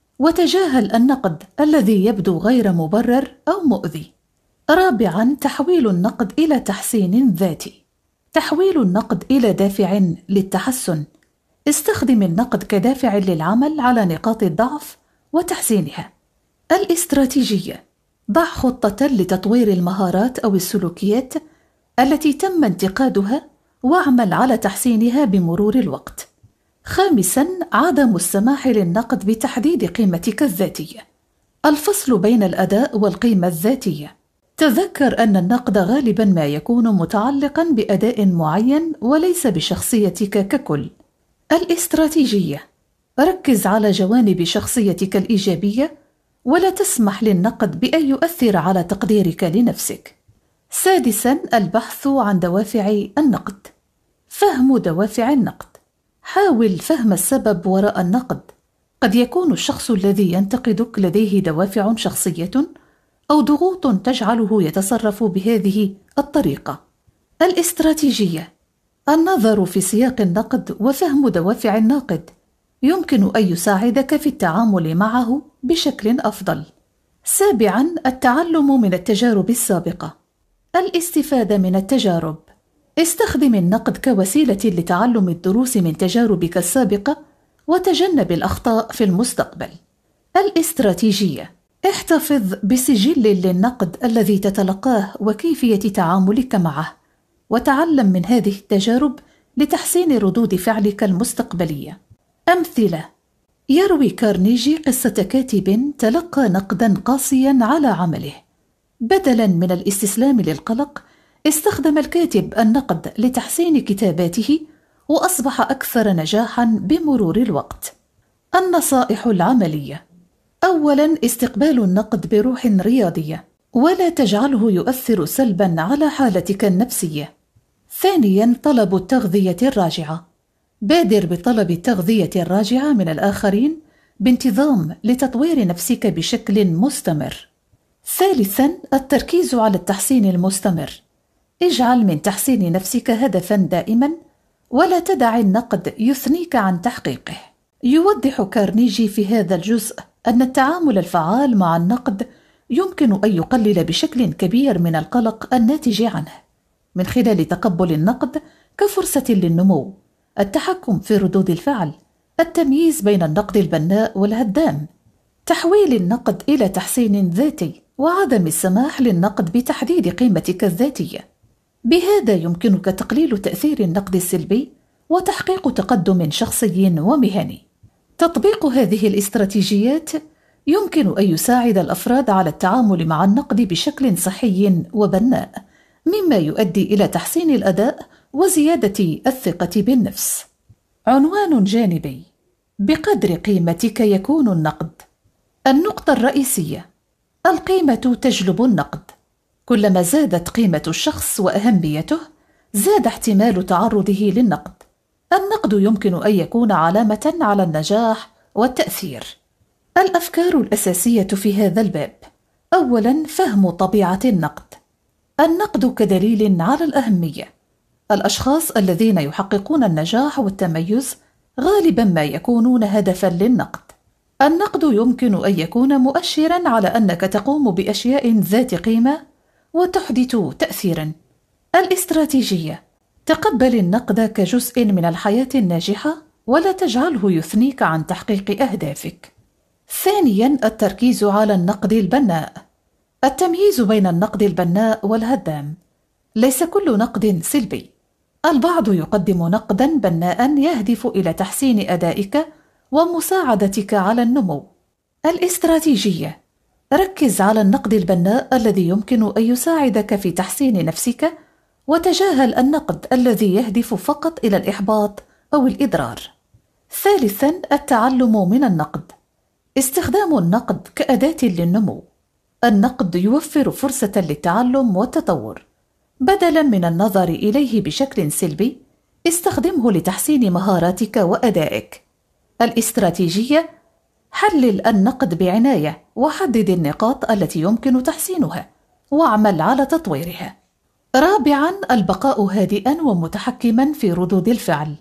وتجاهل النقد الذي يبدو غير مبرر أو مؤذي. رابعاً، تحويل النقد إلى تحسين ذاتي. تحويل النقد إلى دافع للتحسن. استخدم النقد كدافع للعمل على نقاط الضعف وتحسينها. الاستراتيجية: ضع خطة لتطوير المهارات أو السلوكيات التي تم انتقادها واعمل على تحسينها بمرور الوقت. خامساً، عدم السماح للنقد بتحديد قيمتك الذاتية. الفصل بين الأداء والقيمة الذاتية. تذكر أن النقد غالباً ما يكون متعلقاً بأداء معين وليس بشخصيتك ككل. الاستراتيجية: ركز على جوانب شخصيتك الإيجابية ولا تسمح للنقد بأن يؤثر على تقديرك لنفسك. سادساً، البحث عن دوافع النقد. فهم دوافع النقد. حاول فهم السبب وراء النقد. قد يكون الشخص الذي ينتقدك لديه دوافع شخصية أو ضغوط تجعله يتصرف بهذه الطريقة. الاستراتيجية: النظر في سياق النقد وفهم دوافع الناقد يمكن أن يساعدك في التعامل معه بشكل أفضل. سابعاً، التعلم من التجارب السابقة. الاستفادة من التجارب. استخدم النقد كوسيلة لتعلم الدروس من تجاربك السابقة وتجنب الأخطاء في المستقبل. الاستراتيجية: احتفظ بسجل للنقد الذي تتلقاه وكيفية تعاملك معه، وتعلم من هذه التجارب لتحسين ردود فعلك المستقبلية. أمثلة: يروي كارنيجي قصة كاتب تلقى نقداً قاسياً على عمله. بدلاً من الاستسلام للقلق، استخدم الكاتب النقد لتحسين كتاباته وأصبح أكثر نجاحاً بمرور الوقت. النصائح العملية: أولاً، استقبال النقد بروح رياضية ولا تجعله يؤثر سلباً على حالتك النفسية. ثانياً، طلب التغذية الراجعة. بادر بطلب التغذية الراجعة من الآخرين بانتظام لتطوير نفسك بشكل مستمر. ثالثاً، التركيز على التحسين المستمر. اجعل من تحسين نفسك هدفاً دائماً ولا تدع النقد يثنيك عن تحقيقه. يوضح كارنيجي في هذا الجزء أن التعامل الفعال مع النقد يمكن أن يقلل بشكل كبير من القلق الناتج عنه من خلال تقبل النقد كفرصة للنمو، التحكم في ردود الفعل، التمييز بين النقد البناء والهدام، تحويل النقد إلى تحسين ذاتي، وعدم السماح للنقد بتحديد قيمتك الذاتية. بهذا يمكنك تقليل تأثير النقد السلبي وتحقيق تقدم شخصي ومهني. تطبيق هذه الاستراتيجيات يمكن أن يساعد الأفراد على التعامل مع النقد بشكل صحي وبناء، مما يؤدي إلى تحسين الأداء وزيادة الثقة بالنفس. عنوان جانبي: بقدر قيمتك يكون النقد. النقطة الرئيسية: القيمة تجلب النقد. كلما زادت قيمة الشخص وأهميته، زاد احتمال تعرضه للنقد. النقد يمكن أن يكون علامة على النجاح والتأثير. الأفكار الأساسية في هذا الباب: أولاً، فهم طبيعة النقد. النقد كدليل على الأهمية. الأشخاص الذين يحققون النجاح والتميز غالباً ما يكونون هدفاً للنقد. النقد يمكن أن يكون مؤشراً على أنك تقوم بأشياء ذات قيمة وتحدث تأثيراً. الاستراتيجية: تقبل النقد كجزء من الحياة الناجحة ولا تجعله يثنيك عن تحقيق أهدافك. ثانياً، التركيز على النقد البناء. التمييز بين النقد البناء والهدام. ليس كل نقد سلبي. البعض يقدم نقداً بناءً يهدف إلى تحسين أدائك ومساعدتك على النمو. الاستراتيجية. ركز على النقد البناء الذي يمكن أن يساعدك في تحسين نفسك، وتجاهل النقد الذي يهدف فقط إلى الإحباط أو الإضرار. ثالثاً، التعلم من النقد. استخدام النقد كأداة للنمو. النقد يوفر فرصة للتعلم والتطور. بدلاً من النظر إليه بشكل سلبي، استخدمه لتحسين مهاراتك وأدائك. الاستراتيجية. حلل النقد بعناية وحدد النقاط التي يمكن تحسينها، واعمل على تطويرها. رابعاً، البقاء هادئاً ومتحكماً في ردود الفعل.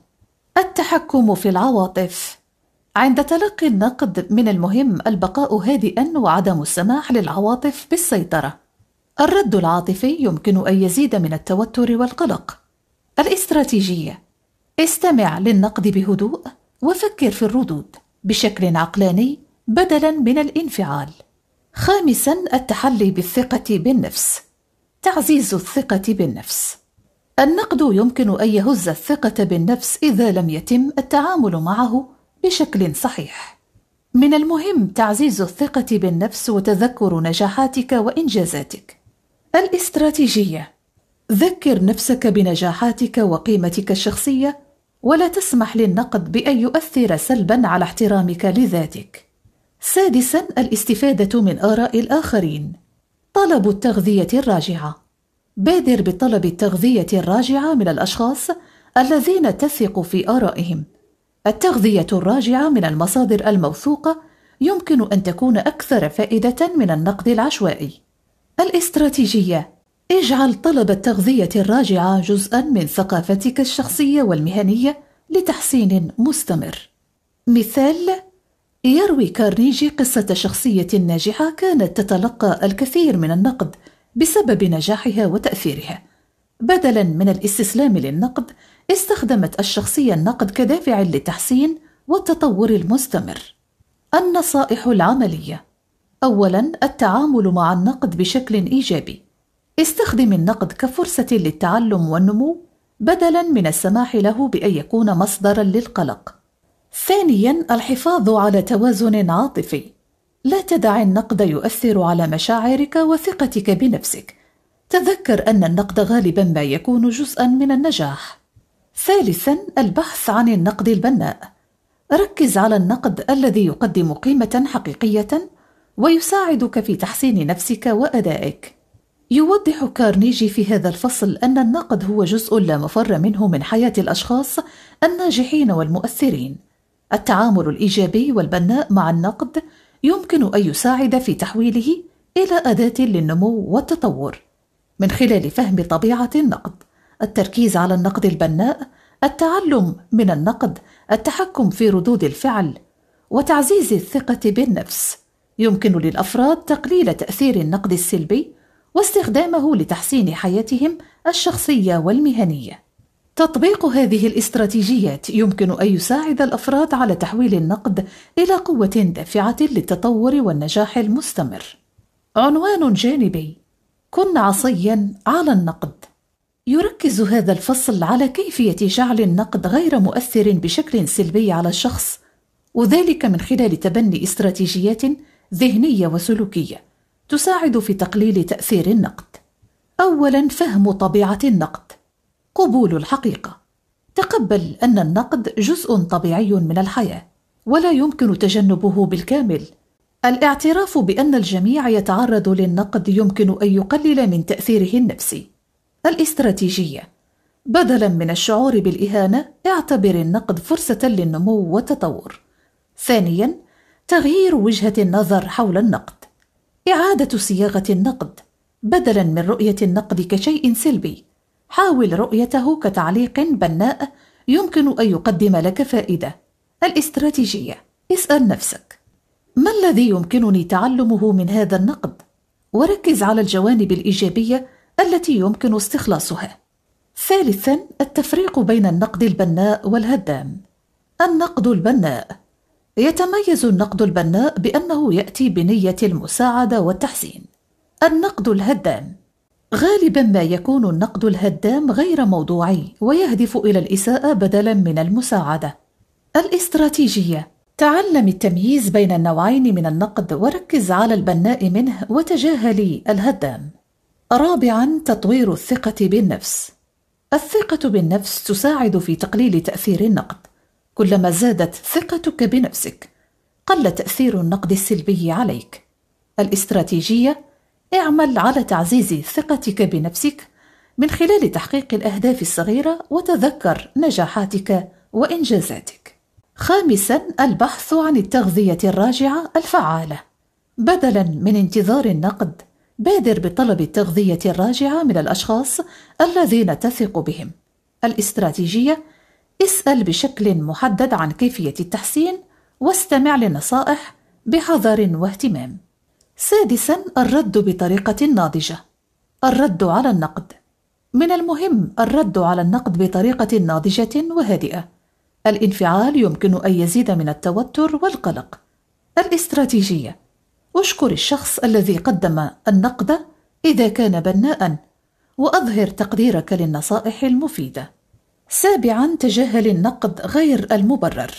التحكم في العواطف. عند تلقي النقد من المهم البقاء هادئاً وعدم السماح للعواطف بالسيطرة. الرد العاطفي يمكن أن يزيد من التوتر والقلق. الاستراتيجية. استمع للنقد بهدوء وفكر في الردود بشكل عقلاني بدلاً من الانفعال. خامساً، التحلي بالثقة بالنفس. تعزيز الثقة بالنفس. النقد يمكن أن يهز الثقة بالنفس إذا لم يتم التعامل معه بشكل صحيح. من المهم تعزيز الثقة بالنفس وتذكر نجاحاتك وإنجازاتك. الاستراتيجية. ذكر نفسك بنجاحاتك وقيمتك الشخصية، ولا تسمح للنقد بأن يؤثر سلباً على احترامك لذاتك. سادساً، الاستفادة من آراء الآخرين. طلب التغذية الراجعة. بادر بطلب التغذية الراجعة من الأشخاص الذين تثق في آرائهم. التغذية الراجعة من المصادر الموثوقة يمكن أن تكون أكثر فائدة من النقد العشوائي. الاستراتيجية. اجعل طلب التغذية الراجعة جزءاً من ثقافتك الشخصية والمهنية لتحسين مستمر. مثال: يروي كارنيجي قصة شخصية ناجحة كانت تتلقى الكثير من النقد بسبب نجاحها وتأثيرها. بدلاً من الاستسلام للنقد، استخدمت الشخصية النقد كدافع للتحسين والتطور المستمر. النصائح العملية. أولاً، التعامل مع النقد بشكل إيجابي. استخدم النقد كفرصة للتعلم والنمو بدلاً من السماح له بأن يكون مصدراً للقلق. ثانياً، الحفاظ على توازن عاطفي. لا تدع النقد يؤثر على مشاعرك وثقتك بنفسك. تذكر أن النقد غالباً ما يكون جزءاً من النجاح. ثالثاً، البحث عن النقد البناء. ركز على النقد الذي يقدم قيمة حقيقية ويساعدك في تحسين نفسك وأدائك. يوضح كارنيجي في هذا الفصل أن النقد هو جزء لا مفر منه من حياة الأشخاص الناجحين والمؤثرين. التعامل الإيجابي والبناء مع النقد يمكن أن يساعد في تحويله إلى أداة للنمو والتطور من خلال فهم طبيعة النقد، التركيز على النقد البناء، التعلم من النقد، التحكم في ردود الفعل، وتعزيز الثقة بالنفس. يمكن للأفراد تقليل تأثير النقد السلبي واستخدامه لتحسين حياتهم الشخصية والمهنية. تطبيق هذه الاستراتيجيات يمكن أن يساعد الأفراد على تحويل النقد إلى قوة دافعة للتطور والنجاح المستمر. عنوان جانبي: كن عصياً على النقد. يركز هذا الفصل على كيفية جعل النقد غير مؤثر بشكل سلبي على الشخص، وذلك من خلال تبني استراتيجيات ذهنية وسلوكية تساعد في تقليل تأثير النقد. أولاً، فهم طبيعة النقد. قبول الحقيقة. تقبل أن النقد جزء طبيعي من الحياة ولا يمكن تجنبه بالكامل. الاعتراف بأن الجميع يتعرض للنقد يمكن أن يقلل من تأثيره النفسي. الاستراتيجية. بدلاً من الشعور بالإهانة، اعتبر النقد فرصة للنمو والتطور. ثانياً، تغيير وجهة النظر حول النقد. إعادة صياغة النقد. بدلاً من رؤية النقد كشيء سلبي، حاول رؤيته كتعليق بناء يمكن أن يقدم لك فائدة. الاستراتيجية. اسأل نفسك: ما الذي يمكنني تعلمه من هذا النقد؟ وركز على الجوانب الإيجابية التي يمكن استخلاصها. ثالثاً، التفريق بين النقد البناء والهدام. النقد البناء. يتميز النقد البناء بأنه يأتي بنية المساعدة والتحسين. النقد الهدام. غالبا ما يكون النقد الهدام غير موضوعي ويهدف إلى الإساءة بدلا من المساعدة. الاستراتيجية. تعلم التمييز بين النوعين من النقد وركز على البناء منه وتجاهل الهدام. رابعا، تطوير الثقة بالنفس. الثقة بالنفس تساعد في تقليل تأثير النقد. كلما زادت ثقتك بنفسك قل تأثير النقد السلبي عليك. الاستراتيجية. اعمل على تعزيز ثقتك بنفسك من خلال تحقيق الأهداف الصغيرة وتذكر نجاحاتك وإنجازاتك. خامساً، البحث عن التغذية الراجعة الفعالة. بدلاً من انتظار النقد، بادر بطلب التغذية الراجعة من الأشخاص الذين تثق بهم. الاستراتيجية. اسأل بشكل محدد عن كيفية التحسين واستمع للنصائح بحذر واهتمام. سادساً، الرد بطريقة ناضجة. الرد على النقد. من المهم الرد على النقد بطريقة ناضجة وهادئة. الانفعال يمكن أن يزيد من التوتر والقلق. الاستراتيجية. اشكر الشخص الذي قدم النقد إذا كان بناءً، وأظهر تقديرك للنصائح المفيدة. سابعاً، تجاهل النقد غير المبرر.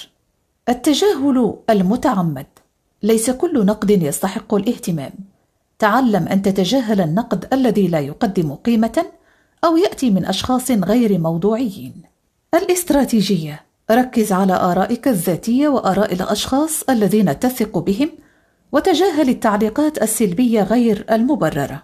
التجاهل المتعمد. ليس كل نقد يستحق الاهتمام. تعلم أن تتجاهل النقد الذي لا يقدم قيمة أو يأتي من أشخاص غير موضوعيين. الاستراتيجية. ركز على آرائك الذاتية وآراء الأشخاص الذين تثق بهم، وتجاهل التعليقات السلبية غير المبررة.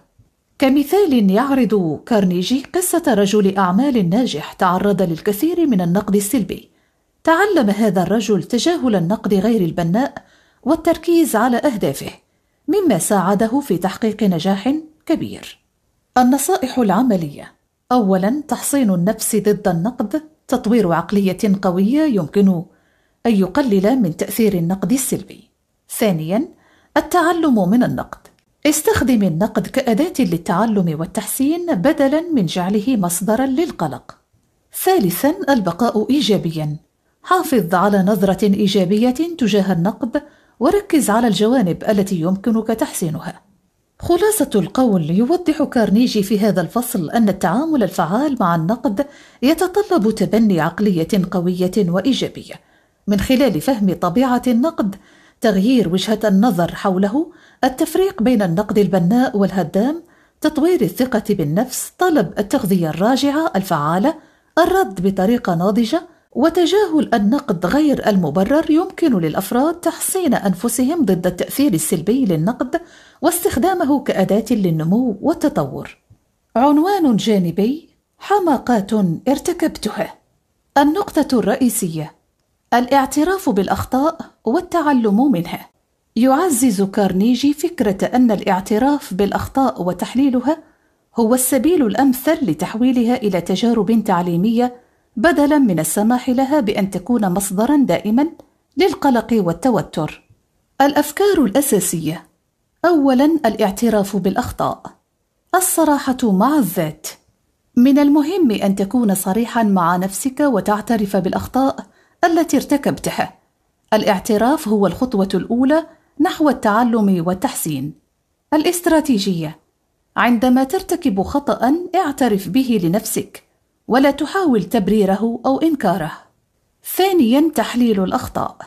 كمثال، يعرض كارنيجي قصة رجل أعمال ناجح تعرض للكثير من النقد السلبي. تعلم هذا الرجل تجاهل النقد غير البناء والتركيز على أهدافه، مما ساعده في تحقيق نجاح كبير. النصائح العملية. أولاً، تحصين النفس ضد النقد. تطوير عقلية قوية يمكن أن يقلل من تأثير النقد السلبي. ثانياً، التعلم من النقد. استخدم النقد كأداة للتعلم والتحسين بدلاً من جعله مصدراً للقلق. ثالثاً، البقاء إيجابياً. حافظ على نظرة إيجابية تجاه النقد وركز على الجوانب التي يمكنك تحسينها. خلاصة القول، يوضح كارنيجي في هذا الفصل أن التعامل الفعال مع النقد يتطلب تبني عقلية قوية وإيجابية من خلال فهم طبيعة النقد، تغيير وجهة النظر حوله، التفريق بين النقد البناء والهدام، تطوير الثقة بالنفس، طلب التغذية الراجعة الفعالة، الرد بطريقة ناضجة، وتجاهل النقد غير المبرر. يمكن للأفراد تحصين أنفسهم ضد التأثير السلبي للنقد واستخدامه كأداة للنمو والتطور. عنوان جانبي: حماقات ارتكبتها. النقطة الرئيسية: الاعتراف بالأخطاء والتعلم منها. يعزز كارنيجي فكرة أن الاعتراف بالأخطاء وتحليلها هو السبيل الأمثل لتحويلها إلى تجارب تعليمية، بدلاً من السماح لها بأن تكون مصدراً دائماً للقلق والتوتر. الأفكار الأساسية: أولاً، الاعتراف بالأخطاء. الصراحة مع الذات. من المهم أن تكون صريحاً مع نفسك وتعترف بالأخطاء التي ارتكبتها. الاعتراف هو الخطوة الأولى نحو التعلم والتحسين. الاستراتيجية: عندما ترتكب خطأ اعترف به لنفسك ولا تحاول تبريره أو إنكاره. ثانياً، تحليل الأخطاء.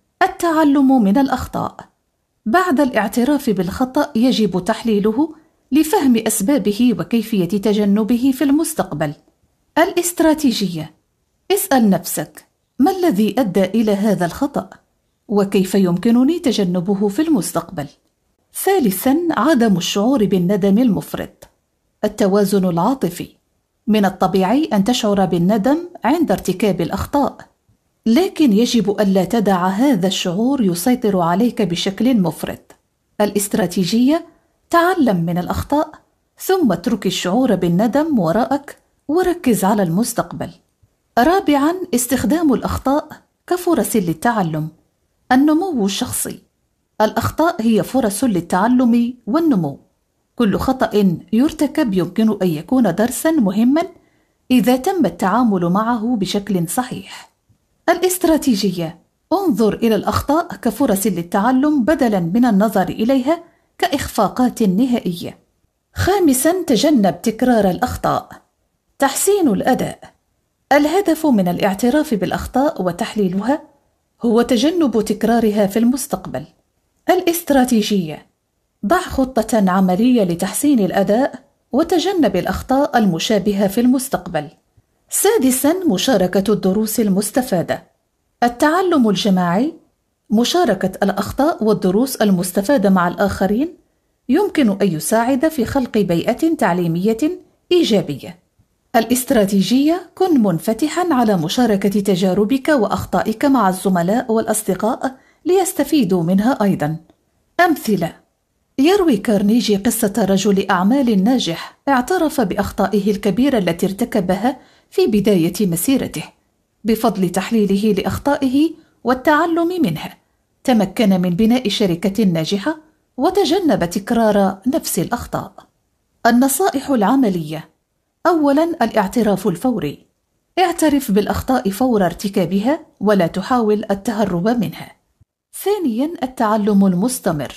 التعلم من الأخطاء. بعد الاعتراف بالخطأ يجب تحليله لفهم أسبابه وكيفية تجنبه في المستقبل. الاستراتيجية: اسأل نفسك: ما الذي أدى إلى هذا الخطأ؟ وكيف يمكنني تجنبه في المستقبل؟ ثالثاً، عدم الشعور بالندم المفرط. التوازن العاطفي. من الطبيعي أن تشعر بالندم عند ارتكاب الأخطاء، لكن يجب ألا تدع هذا الشعور يسيطر عليك بشكل مفرط. الاستراتيجية: تعلم من الأخطاء ثم اترك الشعور بالندم وراءك وركز على المستقبل. رابعاً، استخدام الأخطاء كفرص للتعلم. النمو الشخصي. الأخطاء هي فرص للتعلم والنمو. كل خطأ يرتكب يمكن أن يكون درساً مهماً إذا تم التعامل معه بشكل صحيح. الاستراتيجية: انظر إلى الأخطاء كفرص للتعلم بدلاً من النظر إليها كإخفاقات نهائية. خامساً، تجنب تكرار الأخطاء. تحسين الأداء: الهدف من الاعتراف بالأخطاء وتحليلها هو تجنب تكرارها في المستقبل. الاستراتيجية: ضع خطة عملية لتحسين الأداء وتجنب الأخطاء المشابهة في المستقبل. سادساً، مشاركة الدروس المستفادة. التعلم الجماعي: مشاركة الأخطاء والدروس المستفادة مع الآخرين يمكن أن يساعد في خلق بيئة تعليمية إيجابية. الاستراتيجية: كن منفتحاً على مشاركة تجاربك وأخطائك مع الزملاء والأصدقاء ليستفيدوا منها أيضاً. أمثلة: يروي كارنيجي قصة رجل أعمال ناجح اعترف بأخطائه الكبيرة التي ارتكبها في بداية مسيرته. بفضل تحليله لأخطائه والتعلم منها، تمكن من بناء شركة ناجحة وتجنب تكرار نفس الأخطاء. النصائح العملية: أولاً، الاعتراف الفوري. اعترف بالأخطاء فور ارتكابها ولا تحاول التهرب منها. ثانياً، التعلم المستمر.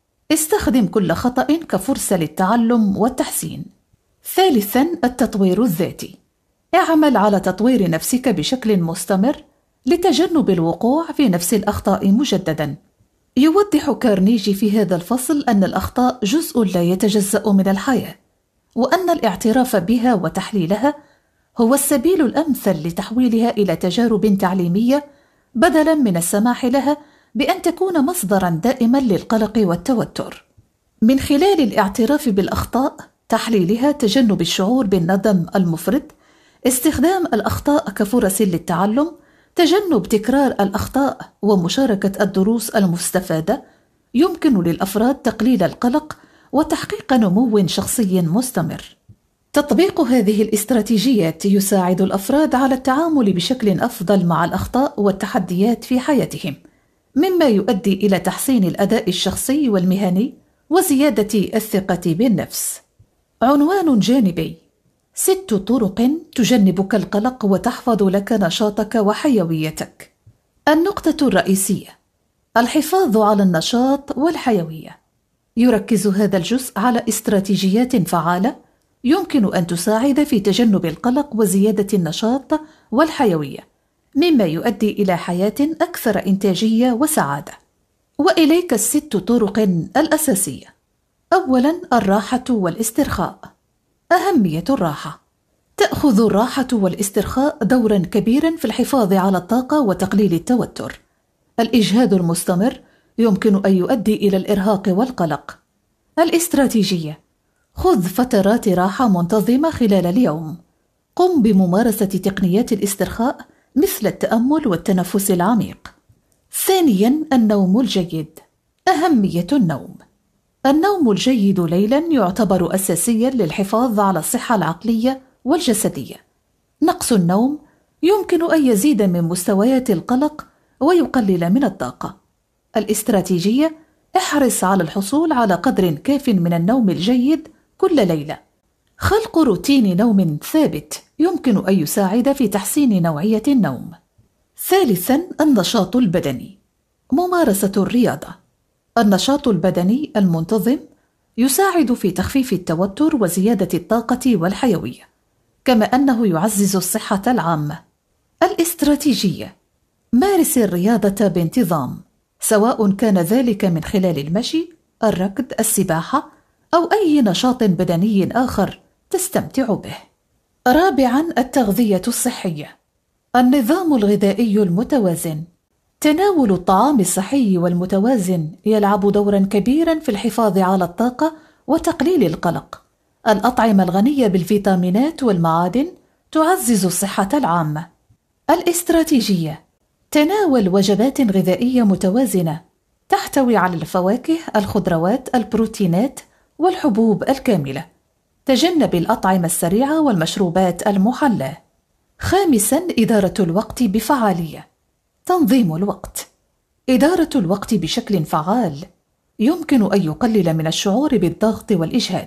استخدم كل خطأ كفرصة للتعلم والتحسين. ثالثاً، التطوير الذاتي. اعمل على تطوير نفسك بشكل مستمر لتجنب الوقوع في نفس الأخطاء مجدداً. يوضح كارنيجي في هذا الفصل أن الأخطاء جزء لا يتجزأ من الحياة، وأن الاعتراف بها وتحليلها هو السبيل الأمثل لتحويلها إلى تجارب تعليمية بدلاً من السماح لها بأن تكون مصدراً دائماً للقلق والتوتر. من خلال الاعتراف بالأخطاء، تحليلها، تجنب الشعور بالندم المفرط، استخدام الأخطاء كفرص للتعلم، تجنب تكرار الأخطاء ومشاركة الدروس المستفادة، يمكن للأفراد تقليل القلق وتحقيق نمو شخصي مستمر. تطبيق هذه الاستراتيجيات يساعد الأفراد على التعامل بشكل أفضل مع الأخطاء والتحديات في حياتهم، مما يؤدي إلى تحسين الأداء الشخصي والمهني وزيادة الثقة بالنفس. عنوان جانبي: ست طرق تجنبك القلق وتحفظ لك نشاطك وحيويتك. النقطة الرئيسية: الحفاظ على النشاط والحيوية. يركز هذا الجزء على استراتيجيات فعالة يمكن أن تساعد في تجنب القلق وزيادة النشاط والحيوية، مما يؤدي إلى حياة أكثر إنتاجية وسعادة. وإليك الست طرق الأساسية. أولاً، الراحة والاسترخاء. أهمية الراحة: تأخذ الراحة والاسترخاء دوراً كبيراً في الحفاظ على الطاقة وتقليل التوتر. الإجهاد المستمر يمكن أن يؤدي إلى الإرهاق والقلق. الاستراتيجية: خذ فترات راحة منتظمة خلال اليوم. قم بممارسة تقنيات الاسترخاء مثل التأمل والتنفس العميق. ثانياً، النوم الجيد. أهمية النوم: النوم الجيد ليلاً يعتبر أساسياً للحفاظ على الصحة العقلية والجسدية. نقص النوم يمكن أن يزيد من مستويات القلق ويقلل من الطاقة. الاستراتيجية: احرص على الحصول على قدر كاف من النوم الجيد كل ليلة. خلق روتين نوم ثابت يمكن أن يساعد في تحسين نوعية النوم. ثالثاً، النشاط البدني. ممارسة الرياضة. النشاط البدني المنتظم يساعد في تخفيف التوتر وزيادة الطاقة والحيوية، كما أنه يعزز الصحة العامة. الاستراتيجية: مارس الرياضة بانتظام، سواء كان ذلك من خلال المشي، الركض، السباحة، أو أي نشاط بدني آخر تستمتع به. رابعاً، التغذية الصحية. النظام الغذائي المتوازن. تناول الطعام الصحي والمتوازن يلعب دوراً كبيراً في الحفاظ على الطاقة وتقليل القلق. الأطعمة الغنية بالفيتامينات والمعادن تعزز الصحة العامة. الاستراتيجية: تناول وجبات غذائية متوازنة تحتوي على الفواكه، الخضروات، البروتينات والحبوب الكاملة. تجنب الأطعمة السريعة والمشروبات المحلاة. خامساً، إدارة الوقت بفعالية. تنظيم الوقت. إدارة الوقت بشكل فعال يمكن أن يقلل من الشعور بالضغط والإجهاد،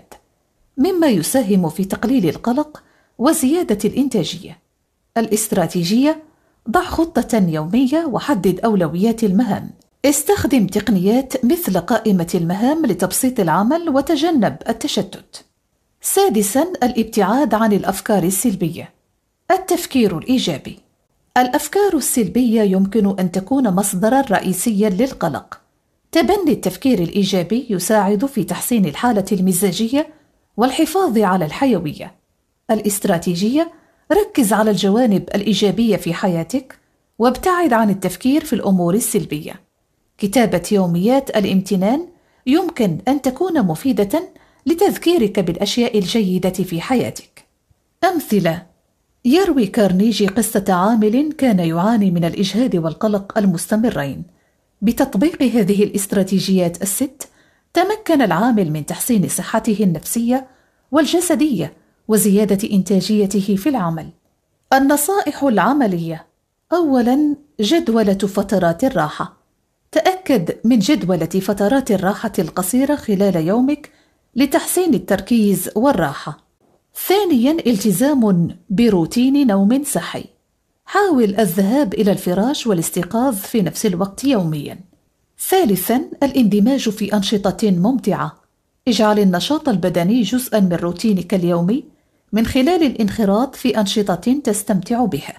مما يساهم في تقليل القلق وزيادة الإنتاجية. الاستراتيجية: ضع خطة يومية وحدد أولويات المهام. استخدم تقنيات مثل قائمة المهام لتبسيط العمل وتجنب التشتت. سادساً، الابتعاد عن الأفكار السلبية. التفكير الإيجابي. الأفكار السلبية يمكن أن تكون مصدراً رئيسياً للقلق. تبني التفكير الإيجابي يساعد في تحسين الحالة المزاجية والحفاظ على الحيوية. الاستراتيجية: ركز على الجوانب الإيجابية في حياتك وابتعد عن التفكير في الأمور السلبية. كتابة يوميات الامتنان يمكن أن تكون مفيدة لتذكيرك بالأشياء الجيدة في حياتك. أمثلة: يروي كارنيجي قصة عامل كان يعاني من الإجهاد والقلق المستمرين. بتطبيق هذه الاستراتيجيات الست، تمكن العامل من تحسين صحته النفسية والجسدية وزيادة إنتاجيته في العمل. النصائح العملية: أولاً، جدولة فترات الراحة. تأكد من جدولة فترات الراحة القصيرة خلال يومك لتحسين التركيز والراحة. ثانياً، التزام بروتين نوم صحي. حاول الذهاب إلى الفراش والاستيقاظ في نفس الوقت يومياً. ثالثاً، الاندماج في أنشطة ممتعة. اجعل النشاط البدني جزءاً من روتينك اليومي من خلال الانخراط في أنشطة تستمتع بها.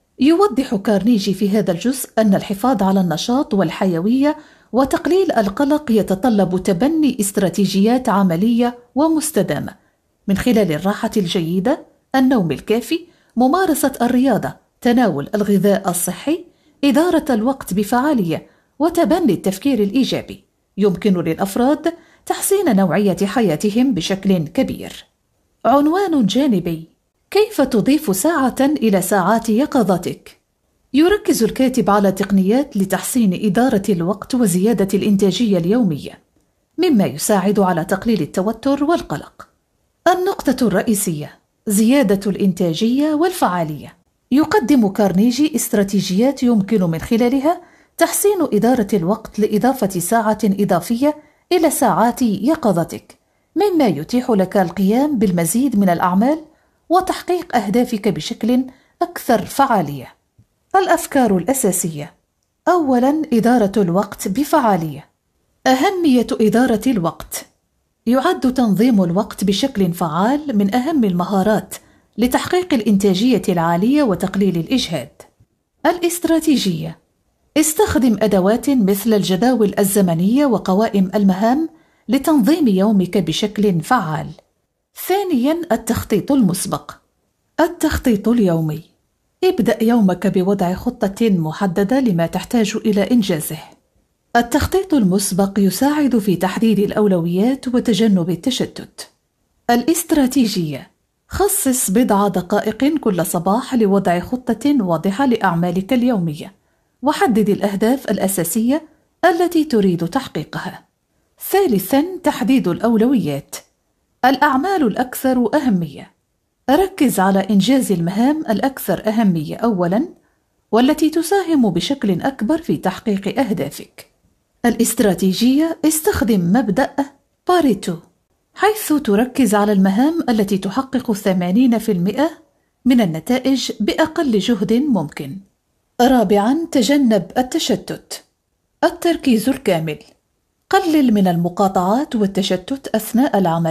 يوضح كارنيجي في هذا الجزء أن الحفاظ على النشاط والحيوية وتقليل القلق يتطلب تبني استراتيجيات عملية ومستدامة من خلال الراحة الجيدة، النوم الكافي، ممارسة الرياضة، تناول الغذاء الصحي، إدارة الوقت بفعالية، وتبني التفكير الإيجابي. يمكن للأفراد تحسين نوعية حياتهم بشكل كبير. عنوان جانبي: كيف تضيف ساعة إلى ساعات يقظتك؟ يركز الكاتب على تقنيات لتحسين إدارة الوقت وزيادة الإنتاجية اليومية، مما يساعد على تقليل التوتر والقلق. النقطة الرئيسية: زيادة الإنتاجية والفعالية. يقدم كارنيجي استراتيجيات يمكن من خلالها تحسين إدارة الوقت لإضافة ساعة إضافية إلى ساعات يقظتك، مما يتيح لك القيام بالمزيد من الأعمال وتحقيق أهدافك بشكل أكثر فعالية. الأفكار الأساسية: أولاً، إدارة الوقت بفعالية. أهمية إدارة الوقت: يعد تنظيم الوقت بشكل فعال من أهم المهارات لتحقيق الإنتاجية العالية وتقليل الإجهاد. الاستراتيجية: استخدم أدوات مثل الجداول الزمنية وقوائم المهام لتنظيم يومك بشكل فعال. ثانياً، التخطيط المسبق. التخطيط اليومي: ابدأ يومك بوضع خطة محددة لما تحتاج إلى إنجازه. التخطيط المسبق يساعد في تحديد الأولويات وتجنب التشتت. الاستراتيجية: خصص بضع دقائق كل صباح لوضع خطة واضحة لأعمالك اليومية، وحدد الأهداف الأساسية التي تريد تحقيقها. ثالثاً، تحديد الأولويات. الأعمال الأكثر أهمية. ركز على إنجاز المهام الأكثر أهمية أولاً، والتي تساهم بشكل أكبر في تحقيق أهدافك. الاستراتيجية: استخدم مبدأ باريتو، حيث تركز على المهام التي تحقق ثمانين بالمئة من النتائج بأقل جهد ممكن. رابعاً، تجنب التشتت. التركيز الكامل. قلل من المقاطعات والتشتت أثناء العمل.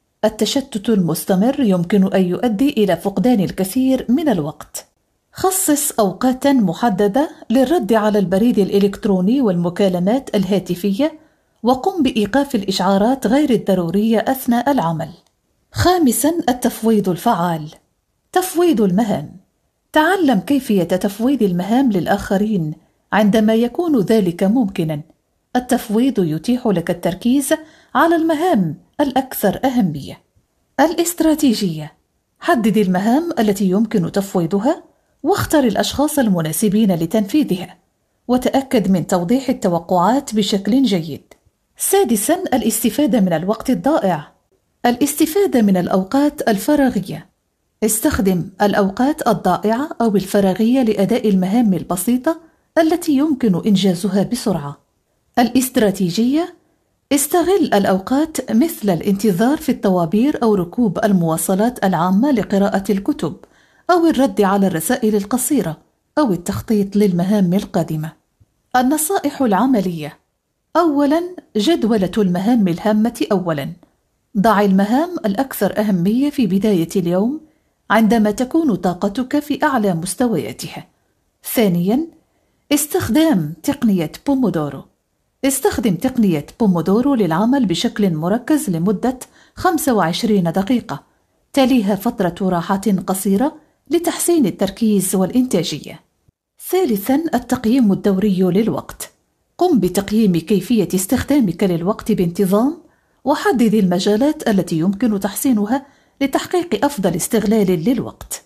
التشتت المستمر يمكن أن يؤدي إلى فقدان الكثير من الوقت. خصص أوقاتاً محددة للرد على البريد الإلكتروني والمكالمات الهاتفية، وقم بإيقاف الإشعارات غير الضرورية أثناء العمل. خامساً، التفويض الفعال. تفويض المهام. تعلم كيفية تفويض المهام للآخرين عندما يكون ذلك ممكناً. التفويض يتيح لك التركيز على المهام الأكثر أهمية. الاستراتيجية: حدد المهام التي يمكن تفويضها، واختر الأشخاص المناسبين لتنفيذها، وتأكد من توضيح التوقعات بشكل جيد. سادساً، الاستفادة من الوقت الضائع. الاستفادة من الأوقات الفراغية. استخدم الأوقات الضائعة أو الفراغية لأداء المهام البسيطة التي يمكن إنجازها بسرعة. الاستراتيجية: استغل الأوقات مثل الانتظار في الطوابير أو ركوب المواصلات العامة لقراءة الكتب أو الرد على الرسائل القصيرة أو التخطيط للمهام القادمة. النصائح العملية: أولاً، جدولة المهام الهامة. أولاً، ضع المهام الأكثر أهمية في بداية اليوم عندما تكون طاقتك في أعلى مستوياتها. ثانياً، استخدام تقنية بومودورو. استخدم تقنية بومودورو للعمل بشكل مركز لمدة خمسة وعشرين دقيقة، تليها فترة راحة قصيرة لتحسين التركيز والإنتاجية. ثالثاً، التقييم الدوري للوقت. قم بتقييم كيفية استخدامك للوقت بانتظام، وحدد المجالات التي يمكن تحسينها لتحقيق أفضل استغلال للوقت.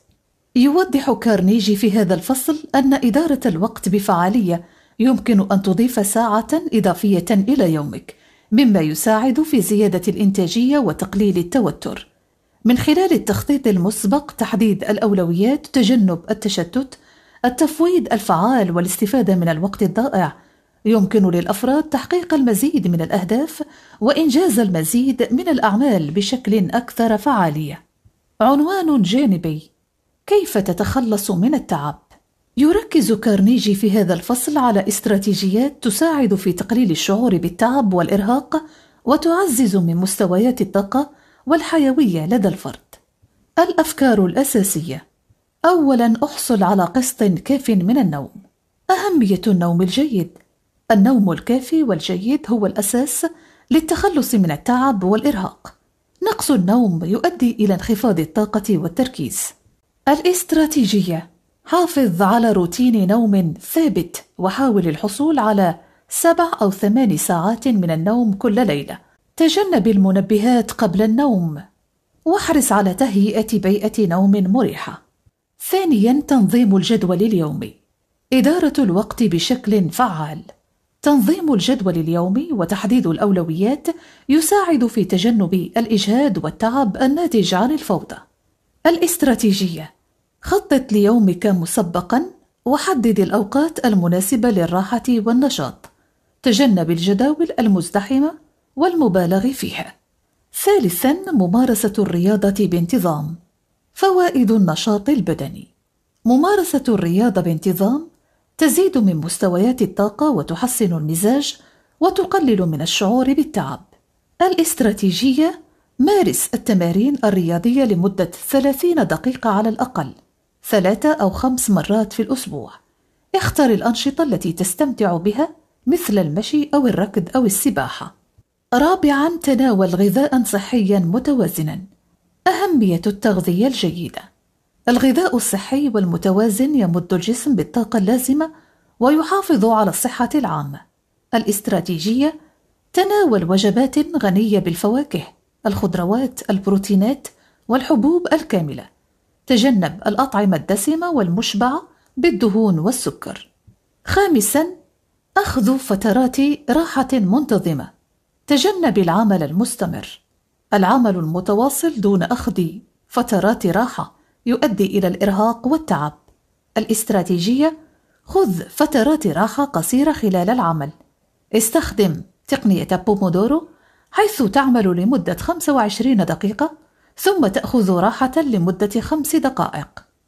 يوضح كارنيجي في هذا الفصل أن إدارة الوقت بفعالية يمكن أن تضيف ساعة إضافية إلى يومك، مما يساعد في زيادة الإنتاجية وتقليل التوتر. من خلال التخطيط المسبق، تحديد الأولويات، تجنب التشتت، التفويض الفعال والاستفادة من الوقت الضائع، يمكن للأفراد تحقيق المزيد من الأهداف وإنجاز المزيد من الأعمال بشكل أكثر فعالية. عنوان جانبي: كيف تتخلص من التعب؟ يركز كارنيجي في هذا الفصل على استراتيجيات تساعد في تقليل الشعور بالتعب والإرهاق وتعزز من مستويات الطاقة والحيوية لدى الفرد. الأفكار الأساسية: أولاً، احصل على قسط كاف من النوم. أهمية النوم الجيد. النوم الكافي والجيد هو الأساس للتخلص من التعب والإرهاق. نقص النوم يؤدي إلى انخفاض الطاقة والتركيز. الاستراتيجية: حافظ على روتين نوم ثابت، وحاول الحصول على سبع أو ثمان ساعات من النوم كل ليلة. تجنب المنبهات قبل النوم، واحرص على تهيئة بيئة نوم مريحة. ثانياً، تنظيم الجدول اليومي. إدارة الوقت بشكل فعال. تنظيم الجدول اليومي وتحديد الأولويات يساعد في تجنب الإجهاد والتعب الناتج عن الفوضى. الاستراتيجية: خطط ليومك مسبقاً، وحدد الأوقات المناسبة للراحة والنشاط. تجنب الجداول المزدحمة والمبالغ فيها. ثالثاً، ممارسة الرياضة بانتظام. فوائد النشاط البدني: ممارسة الرياضة بانتظام تزيد من مستويات الطاقة وتحسن المزاج وتقلل من الشعور بالتعب. الاستراتيجية: مارس التمارين الرياضية لمدة ثلاثين دقيقة على الأقل، ثلاثة أو خمس مرات في الأسبوع. اختر الأنشطة التي تستمتع بها مثل المشي أو الركض أو السباحة. رابعاً، تناول غذاء صحياً متوازناً. أهمية التغذية الجيدة. الغذاء الصحي والمتوازن يمد الجسم بالطاقة اللازمة ويحافظ على الصحة العامة. الاستراتيجية: تناول وجبات غنية بالفواكه، الخضروات، البروتينات والحبوب الكاملة. تجنب الأطعمة الدسمة والمشبعة بالدهون والسكر. خامساً، أخذ فترات راحة منتظمة. تجنب العمل المستمر. العمل المتواصل دون أخذ فترات راحة يؤدي إلى الإرهاق والتعب. الاستراتيجية: خذ فترات راحة قصيرة خلال العمل. استخدم تقنية بومودورو، حيث تعمل لمدة خمسة وعشرين دقيقة ثم تأخذ راحة لمدة خمس دقائق.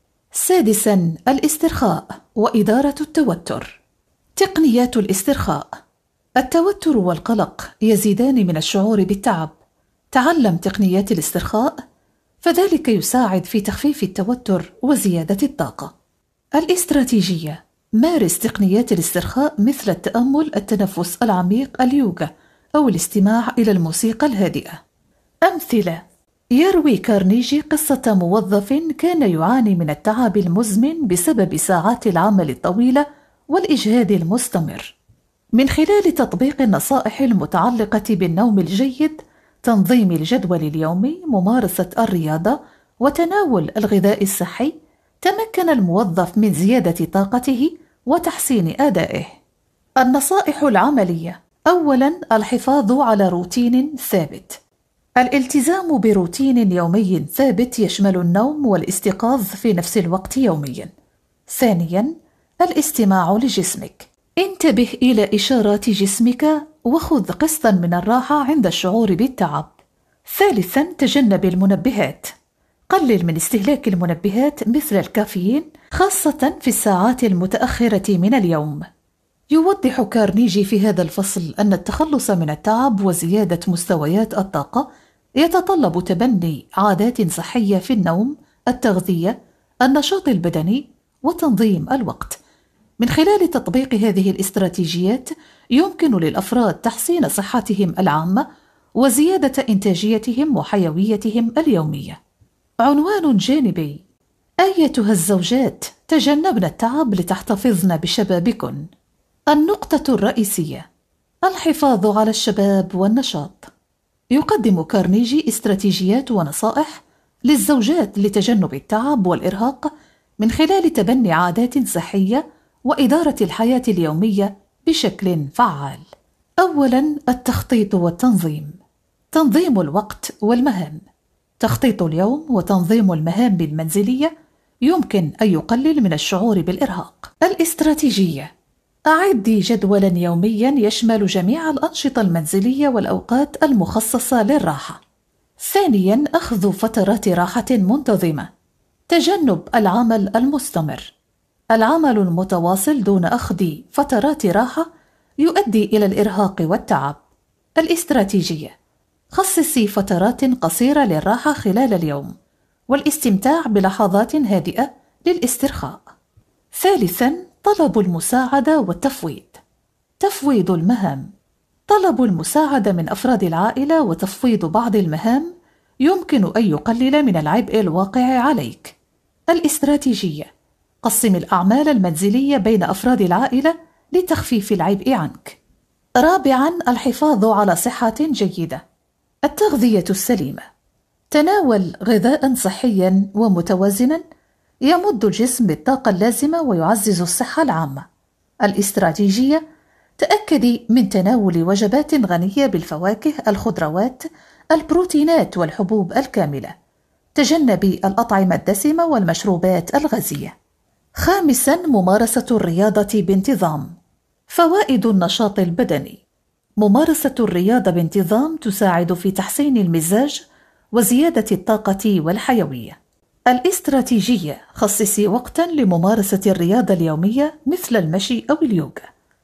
سادساً، الاسترخاء وإدارة التوتر. تقنيات الاسترخاء. التوتر والقلق يزيدان من الشعور بالتعب. تعلم تقنيات الاسترخاء، فذلك يساعد في تخفيف التوتر وزيادة الطاقة. الاستراتيجية: مارس تقنيات الاسترخاء مثل التأمل، التنفس العميق، اليوغا، أو الاستماع إلى الموسيقى الهادئة. أمثلة: يروي كارنيجي قصة موظف كان يعاني من التعب المزمن بسبب ساعات العمل الطويلة والإجهاد المستمر. من خلال تطبيق النصائح المتعلقة بالنوم الجيد، تنظيم الجدول اليومي، ممارسة الرياضة، وتناول الغذاء الصحي، تمكن الموظف من زيادة طاقته وتحسين أدائه. النصائح العملية: أولاً، الحفاظ على روتين ثابت. الالتزام بروتين يومي ثابت يشمل النوم والاستيقاظ في نفس الوقت يومياً. ثانياً، الاستماع لجسمك. انتبه إلى إشارات جسمك وخذ قسطاً من الراحة عند الشعور بالتعب. ثالثاً، تجنب المنبهات. قلل من استهلاك المنبهات مثل الكافيين خاصة في الساعات المتأخرة من اليوم. يوضح كارنيجي في هذا الفصل أن التخلص من التعب وزيادة مستويات الطاقة يتطلب تبني عادات صحية في النوم، التغذية، النشاط البدني، وتنظيم الوقت. من خلال تطبيق هذه الاستراتيجيات يمكن للأفراد تحسين صحتهم العامة وزيادة إنتاجيتهم وحيويتهم اليومية. عنوان جانبي: أيتها الزوجات، تجنبن التعب لتحتفظن بشبابكن. النقطة الرئيسية: الحفاظ على الشباب والنشاط. يقدم كارنيجي استراتيجيات ونصائح للزوجات لتجنب التعب والإرهاق من خلال تبني عادات صحية وإدارة الحياة اليومية بشكل فعال. أولاً، التخطيط والتنظيم. تنظيم الوقت والمهام. تخطيط اليوم وتنظيم المهام المنزلية يمكن أن يقلل من الشعور بالإرهاق. الاستراتيجية: أعدي جدولاً يومياً يشمل جميع الأنشطة المنزلية والأوقات المخصصة للراحة. ثانياً، أخذ فترات راحة منتظمة. تجنب العمل المستمر. العمل المتواصل دون أخذ فترات راحة يؤدي إلى الإرهاق والتعب. الاستراتيجية: خصصي فترات قصيرة للراحة خلال اليوم والاستمتاع بلحظات هادئة للاسترخاء. ثالثاً، طلب المساعدة والتفويض. تفويض المهام. طلب المساعدة من أفراد العائلة وتفويض بعض المهام يمكن أن يقلل من العبء الواقع عليك. الاستراتيجية: قسم الأعمال المنزلية بين أفراد العائلة لتخفيف العبء عنك. رابعاً، الحفاظ على صحة جيدة. التغذية السليمة. تناول غذاء صحياً ومتوازناً يمد الجسم بالطاقة اللازمة ويعزز الصحة العامة. الاستراتيجية: تأكدي من تناول وجبات غنية بالفواكه، الخضروات، البروتينات والحبوب الكاملة. تجنبي الأطعمة الدسمة والمشروبات الغازية. خامساً، ممارسة الرياضة بانتظام. فوائد النشاط البدني. ممارسة الرياضة بانتظام تساعد في تحسين المزاج وزيادة الطاقة والحيوية. الاستراتيجية: خصصي وقتاً لممارسة الرياضة اليومية مثل المشي أو اليوغا.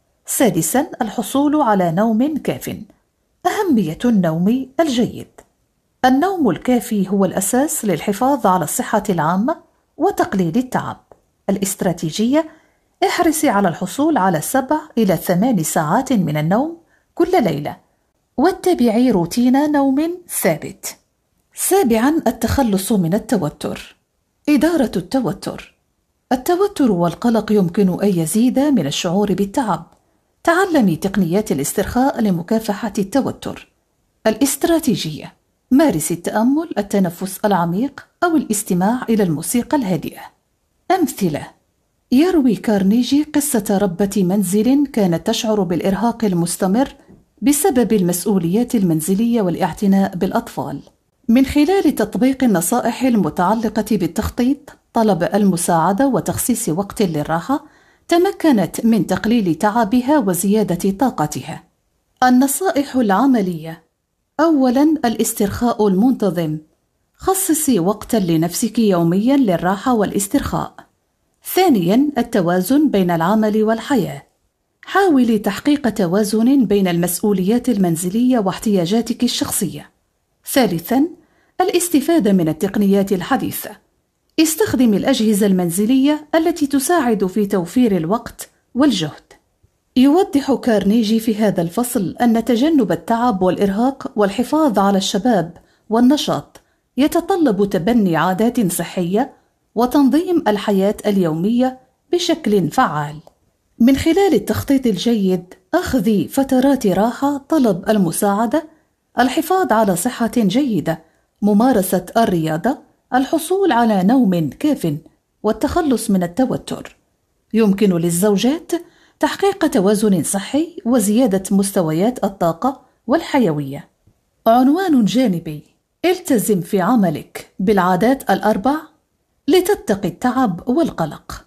سادساً، الحصول على نوم كاف. أهمية النوم الجيد. النوم الكافي هو الأساس للحفاظ على الصحة العامة وتقليل التعب. الاستراتيجية: احرصي على الحصول على سبع إلى ثمان ساعات من النوم كل ليلة واتبعي روتين نوم ثابت. سابعاً، التخلص من التوتر. إدارة التوتر. التوتر والقلق يمكن أن يزيد من الشعور بالتعب. تعلمي تقنيات الاسترخاء لمكافحة التوتر. الاستراتيجية: مارسي التأمل، التنفس العميق، أو الاستماع إلى الموسيقى الهادئة. أمثلة: يروي كارنيجي قصة ربة منزل كانت تشعر بالإرهاق المستمر بسبب المسؤوليات المنزلية والاعتناء بالأطفال. من خلال تطبيق النصائح المتعلقة بالتخطيط، طلب المساعدة وتخصيص وقت للراحة، تمكنت من تقليل تعبها وزيادة طاقتها. النصائح العملية: أولاً، الاسترخاء المنتظم. خصصي وقتاً لنفسك يومياً للراحة والاسترخاء. ثانياً، التوازن بين العمل والحياة. حاولي تحقيق توازن بين المسؤوليات المنزلية واحتياجاتك الشخصية. ثالثاً، الاستفادة من التقنيات الحديثة. استخدمي الأجهزة المنزلية التي تساعد في توفير الوقت والجهد. يوضح كارنيجي في هذا الفصل أن تجنب التعب والإرهاق والحفاظ على الشباب والنشاط يتطلب تبني عادات صحية وتنظيم الحياة اليومية بشكل فعال. من خلال التخطيط الجيد، أخذ فترات راحة، طلب المساعدة، الحفاظ على صحة جيدة، ممارسة الرياضة، الحصول على نوم كاف، والتخلص من التوتر، يمكن للزوجات تحقيق توازن صحي وزيادة مستويات الطاقة والحيوية. عنوان جانبي: التزم في عملك بالعادات الأربع لتتقي التعب والقلق.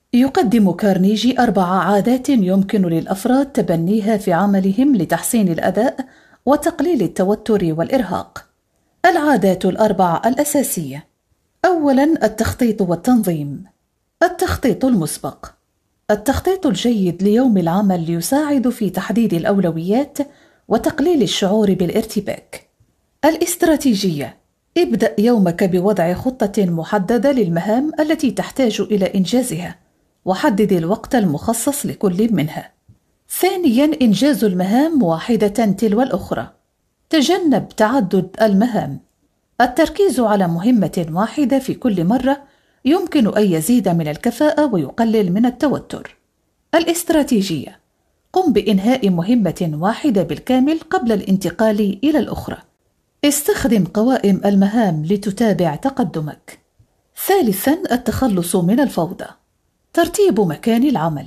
يقدم كارنيجي أربع عادات يمكن للأفراد تبنيها في عملهم لتحسين الأداء وتقليل التوتر والإرهاق. العادات الأربع الأساسية: أولاً، التخطيط والتنظيم. التخطيط المسبق. التخطيط الجيد ليوم العمل يساعد في تحديد الأولويات وتقليل الشعور بالارتباك. الاستراتيجية. ابدأ يومك بوضع خطة محددة للمهام التي تحتاج إلى إنجازها، وحدد الوقت المخصص لكل منها. ثانياً، إنجاز المهام واحدة تلو الأخرى. تجنب تعدد المهام. التركيز على مهمة واحدة في كل مرة يمكن أن يزيد من الكفاءة ويقلل من التوتر. الاستراتيجية. قم بإنهاء مهمة واحدة بالكامل قبل الانتقال إلى الأخرى. استخدم قوائم المهام لتتابع تقدمك. ثالثاً، التخلص من الفوضى. ترتيب مكان العمل.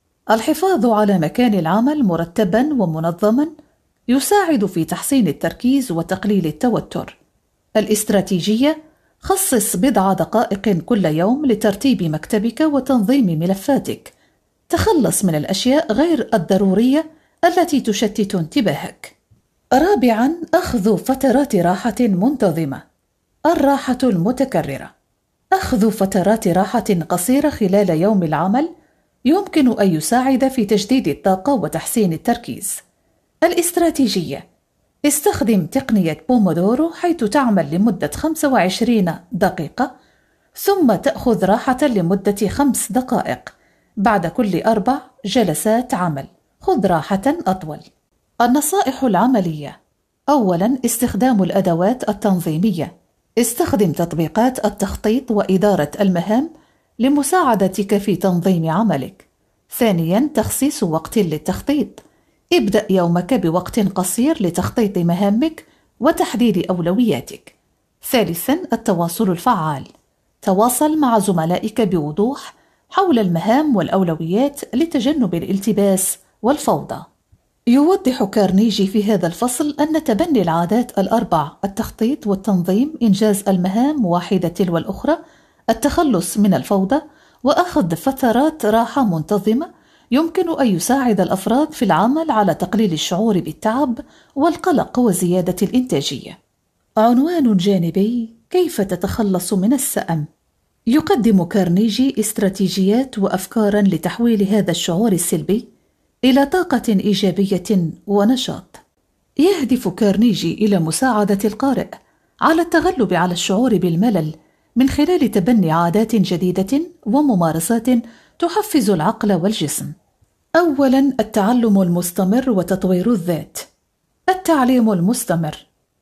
الحفاظ على مكان العمل مرتباً ومنظماً يساعد في تحسين التركيز وتقليل التوتر. الاستراتيجية. خصص بضع دقائق كل يوم لترتيب مكتبك وتنظيم ملفاتك. تخلص من الأشياء غير الضرورية التي تشتت انتباهك. رابعاً، أخذ فترات راحة منتظمة. الراحة المتكررة. أخذ فترات راحة قصيرة خلال يوم العمل يمكن أن يساعد في تجديد الطاقة وتحسين التركيز. الاستراتيجية. استخدم تقنية بومودورو، حيث تعمل لمدة خمسة وعشرين دقيقة ثم تأخذ راحة لمدة خمس دقائق بعد كل أربع جلسات عمل. خذ راحة أطول. النصائح العملية. أولاً، استخدام الأدوات التنظيمية. استخدم تطبيقات التخطيط وإدارة المهام لمساعدتك في تنظيم عملك. ثانياً، تخصيص وقت للتخطيط. ابدأ يومك بوقت قصير لتخطيط مهامك وتحديد أولوياتك. ثالثاً، التواصل الفعال. تواصل مع زملائك بوضوح حول المهام والأولويات لتجنب الالتباس والفوضى. يوضح كارنيجي في هذا الفصل أن تبني العادات الأربع، التخطيط والتنظيم، إنجاز المهام واحدة تلو الأخرى، التخلص من الفوضى، وأخذ فترات راحة منتظمة، يمكن أن يساعد الأفراد في العمل على تقليل الشعور بالتعب والقلق وزيادة الإنتاجية. عنوان جانبي: كيف تتخلص من السأم؟ يقدم كارنيجي استراتيجيات وأفكاراً لتحويل هذا الشعور السلبي إلى طاقة إيجابية ونشاط. يهدف كارنيجي إلى مساعدة القارئ على التغلب على الشعور بالملل من خلال تبني عادات جديدة وممارسات تحفز العقل والجسم. أولاً، التعلم المستمر وتطوير الذات. التعليم المستمر.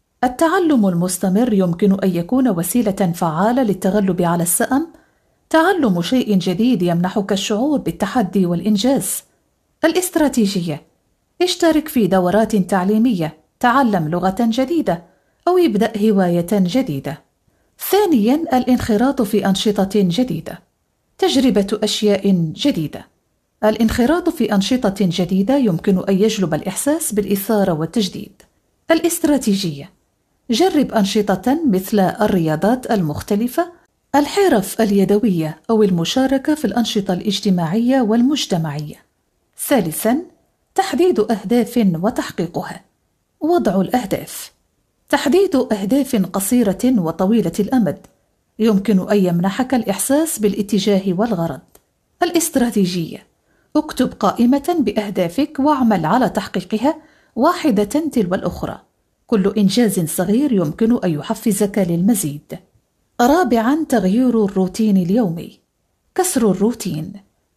التعلم المستمر يمكن أن يكون وسيلة فعالة للتغلب على السأم. تعلم شيء جديد يمنحك الشعور بالتحدي والإنجاز. الاستراتيجية. اشترك في دورات تعليمية، تعلم لغة جديدة، أو ابدأ هواية جديدة. ثانياً، الانخراط في أنشطة جديدة. تجربة أشياء جديدة. الانخراط في أنشطة جديدة يمكن أن يجلب الإحساس بالإثارة والتجديد. الاستراتيجية. جرب أنشطة مثل الرياضات المختلفة، الحرف اليدوية، أو المشاركة في الأنشطة الاجتماعية والمجتمعية. ثالثاً، تحديد أهداف وتحقيقها. وضع الأهداف. تحديد أهداف قصيرة وطويلة الأمد يمكن أن يمنحك الإحساس بالاتجاه والغرض. الاستراتيجية. اكتب قائمة بأهدافك واعمل على تحقيقها واحدة تلو الأخرى. كل إنجاز صغير يمكن أن يحفزك للمزيد. رابعاً، تغيير الروتين اليومي. كسر الروتين.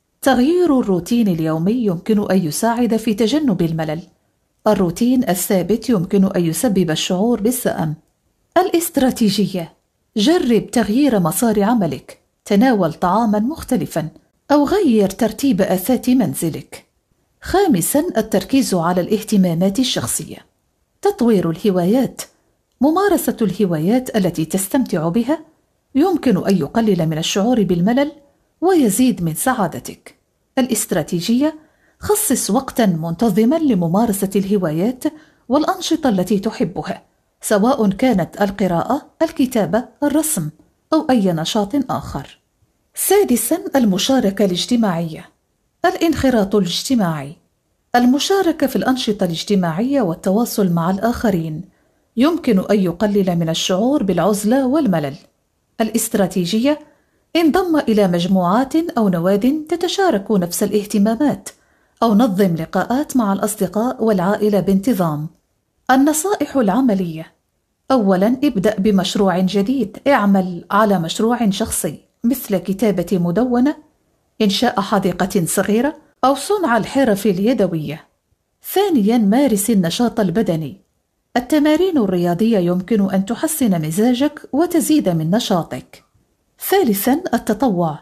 تغيير الروتين اليومي يمكن أن يساعد في تجنب الملل. الروتين الثابت يمكن أن يسبب الشعور بالسأم. الاستراتيجية. جرب تغيير مسار عملك، تناول طعاماً مختلفاً، أو غير ترتيب آثاث منزلك. خامساً، التركيز على الاهتمامات الشخصية. تطوير الهوايات. ممارسة الهوايات التي تستمتع بها يمكن أن يقلل من الشعور بالملل ويزيد من سعادتك. الاستراتيجية. خصص وقتاً منتظماً لممارسة الهوايات والأنشطة التي تحبها، سواء كانت القراءة، الكتابة، الرسم، أو أي نشاط آخر. سادساً، المشاركة الاجتماعية. الانخراط الاجتماعي. المشاركة في الأنشطة الاجتماعية والتواصل مع الآخرين يمكن أن يقلل من الشعور بالعزلة والملل. الاستراتيجية: انضم إلى مجموعات أو نواد تتشارك نفس الاهتمامات، أو نظم لقاءات مع الأصدقاء والعائلة بانتظام. النصائح العملية: أولاً، ابدأ بمشروع جديد. اعمل على مشروع شخصي مثل كتابة مدونة، إنشاء حديقة صغيرة، أو صنع الحرف اليدوية. ثانياً، مارس النشاط البدني. التمارين الرياضية يمكن أن تحسن مزاجك وتزيد من نشاطك. ثالثاً، التطوع.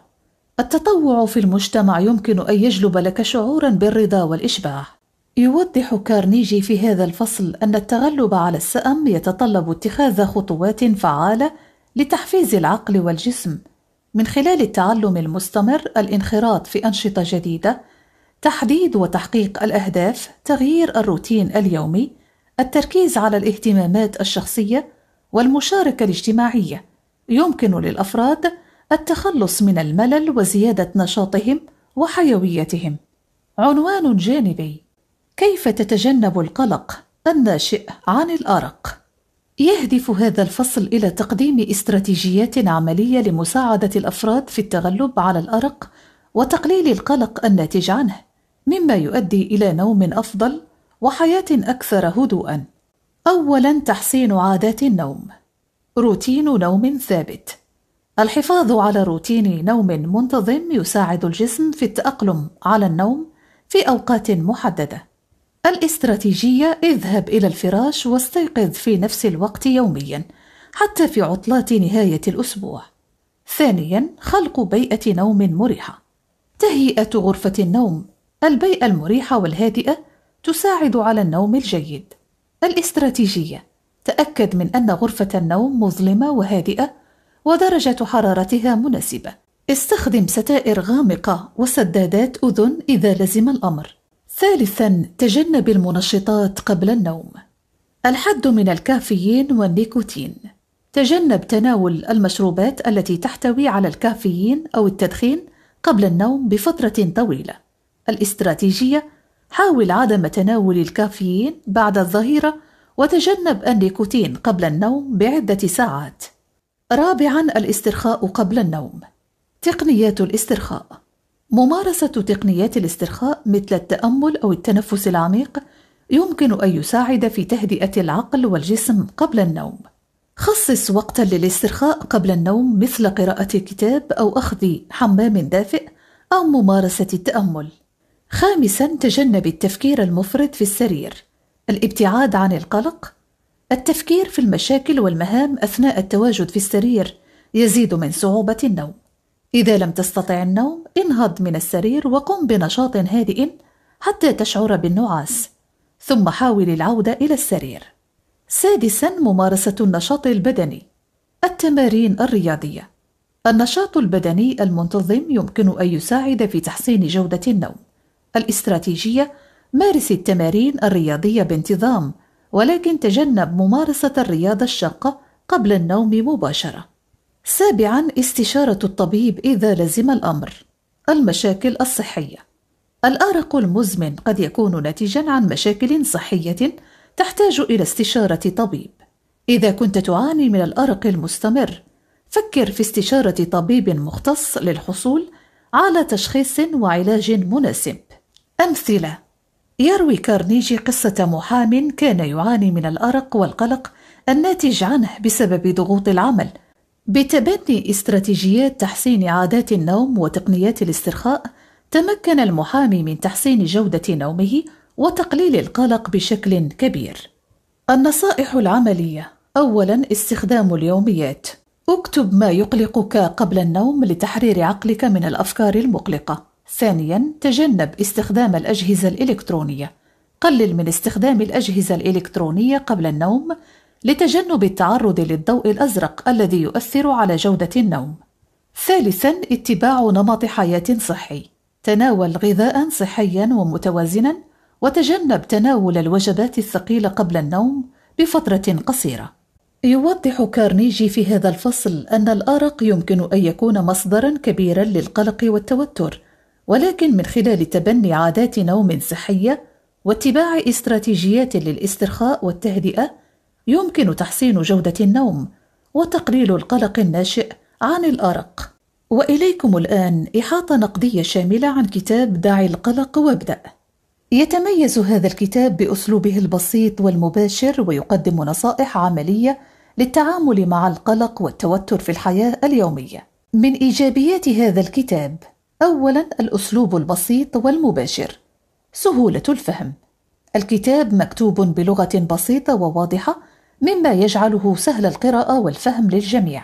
التطوع في المجتمع يمكن أن يجلب لك شعوراً بالرضا والإشباع. يوضح كارنيجي في هذا الفصل أن التغلب على السأم يتطلب اتخاذ خطوات فعالة لتحفيز العقل والجسم من خلال التعلم المستمر، الانخراط في أنشطة جديدة، تحديد وتحقيق الأهداف، تغيير الروتين اليومي، التركيز على الاهتمامات الشخصية والمشاركة الاجتماعية. يمكن للأفراد التخلص من الملل وزيادة نشاطهم وحيويتهم. عنوان جانبي: كيف تتجنب القلق الناشئ عن الأرق؟ يهدف هذا الفصل إلى تقديم استراتيجيات عملية لمساعدة الأفراد في التغلب على الأرق وتقليل القلق الناتج عنه، مما يؤدي إلى نوم أفضل وحياة أكثر هدوءًا. أولاً، تحسين عادات النوم. روتين نوم ثابت. الحفاظ على روتين نوم منتظم يساعد الجسم في التأقلم على النوم في أوقات محددة. الاستراتيجية: اذهب إلى الفراش واستيقظ في نفس الوقت يومياً حتى في عطلات نهاية الأسبوع. ثانياً، خلق بيئة نوم مريحة. تهيئة غرفة النوم. البيئة المريحة والهادئة تساعد على النوم الجيد. الاستراتيجية: تأكد من أن غرفة النوم مظلمة وهادئة ودرجة حرارتها مناسبة. استخدم ستائر غامقة وسدادات أذن إذا لزم الأمر. ثالثاً، تجنب المنشطات قبل النوم. الحد من الكافيين والنيكوتين. تجنب تناول المشروبات التي تحتوي على الكافيين أو التدخين قبل النوم بفترة طويلة. الاستراتيجية: حاول عدم تناول الكافيين بعد الظهيرة وتجنب النيكوتين قبل النوم بعدة ساعات. رابعاً، الاسترخاء قبل النوم. تقنيات الاسترخاء. ممارسة تقنيات الاسترخاء مثل التأمل أو التنفس العميق يمكن أن يساعد في تهدئة العقل والجسم قبل النوم. خصص وقتاً للاسترخاء قبل النوم مثل قراءة كتاب أو أخذ حمام دافئ أو ممارسة التأمل. خامساً، تجنب التفكير المفرط في السرير. الابتعاد عن القلق. التفكير في المشاكل والمهام أثناء التواجد في السرير يزيد من صعوبة النوم. إذا لم تستطع النوم، انهض من السرير وقم بنشاط هادئ حتى تشعر بالنعاس، ثم حاول العودة إلى السرير. سادساً، ممارسة النشاط البدني. التمارين الرياضية. النشاط البدني المنتظم يمكن أن يساعد في تحسين جودة النوم. الاستراتيجية: مارس التمارين الرياضية بانتظام، ولكن تجنب ممارسة الرياضة الشاقة قبل النوم مباشرة. سابعاً، استشارة الطبيب إذا لزم الأمر. المشاكل الصحية. الأرق المزمن قد يكون ناتجاً عن مشاكل صحية تحتاج إلى استشارة طبيب. إذا كنت تعاني من الأرق المستمر، فكر في استشارة طبيب مختص للحصول على تشخيص وعلاج مناسب. أمثلة: يروي كارنيجي قصة محام كان يعاني من الأرق والقلق الناتج عنه بسبب ضغوط العمل. بتبني استراتيجيات تحسين عادات النوم وتقنيات الاسترخاء، تمكن المحامي من تحسين جودة نومه وتقليل القلق بشكل كبير. النصائح العملية: أولاً، استخدام اليوميات. اكتب ما يقلقك قبل النوم لتحرير عقلك من الأفكار المقلقة. ثانياً، تجنب استخدام الأجهزة الإلكترونية. قلل من استخدام الأجهزة الإلكترونية قبل النوم لتجنب التعرض للضوء الأزرق الذي يؤثر على جودة النوم. ثالثاً، اتباع نمط حياة صحي. تناول غذاء صحياً ومتوازناً، وتجنب تناول الوجبات الثقيلة قبل النوم بفترة قصيرة. يوضح كارنيجي في هذا الفصل أن الأرق يمكن أن يكون مصدراً كبيراً للقلق والتوتر، ولكن من خلال تبني عادات نوم صحية واتباع استراتيجيات للاسترخاء والتهدئة يمكن تحسين جودة النوم وتقليل القلق الناشئ عن الأرق. وإليكم الآن إحاطة نقدية شاملة عن كتاب دع القلق وابدأ. يتميز هذا الكتاب بأسلوبه البسيط والمباشر، ويقدم نصائح عملية للتعامل مع القلق والتوتر في الحياة اليومية. من إيجابيات هذا الكتاب: أولاً، الأسلوب البسيط والمباشر، سهولة الفهم. الكتاب مكتوب بلغة بسيطة وواضحة، مما يجعله سهل القراءة والفهم للجميع.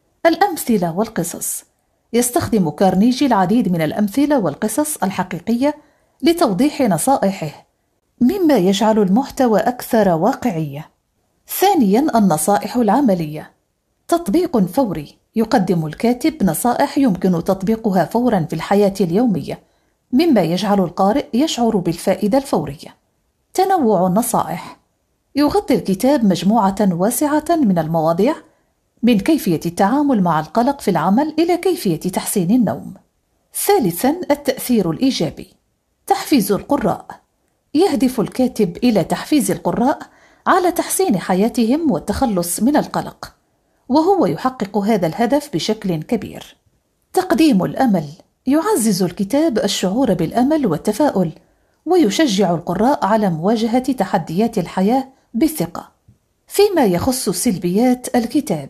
الأمثلة والقصص: يستخدم كارنيجي العديد من الأمثلة والقصص الحقيقية لتوضيح نصائحه، مما يجعل المحتوى أكثر واقعية. ثانياً، النصائح العملية، تطبيق فوري، يقدم الكاتب نصائح يمكن تطبيقها فوراً في الحياة اليومية، مما يجعل القارئ يشعر بالفائدة الفورية. تنوع النصائح: يغطي الكتاب مجموعة واسعة من المواضيع، من كيفية التعامل مع القلق في العمل إلى كيفية تحسين النوم. ثالثاً، التأثير الإيجابي، تحفيز القراء، يهدف الكاتب إلى تحفيز القراء على تحسين حياتهم والتخلص من القلق، وهو يحقق هذا الهدف بشكل كبير. تقديم الأمل: يعزز الكتاب الشعور بالأمل والتفاؤل، ويشجع القراء على مواجهة تحديات الحياة بثقة. فيما يخص سلبيات الكتاب: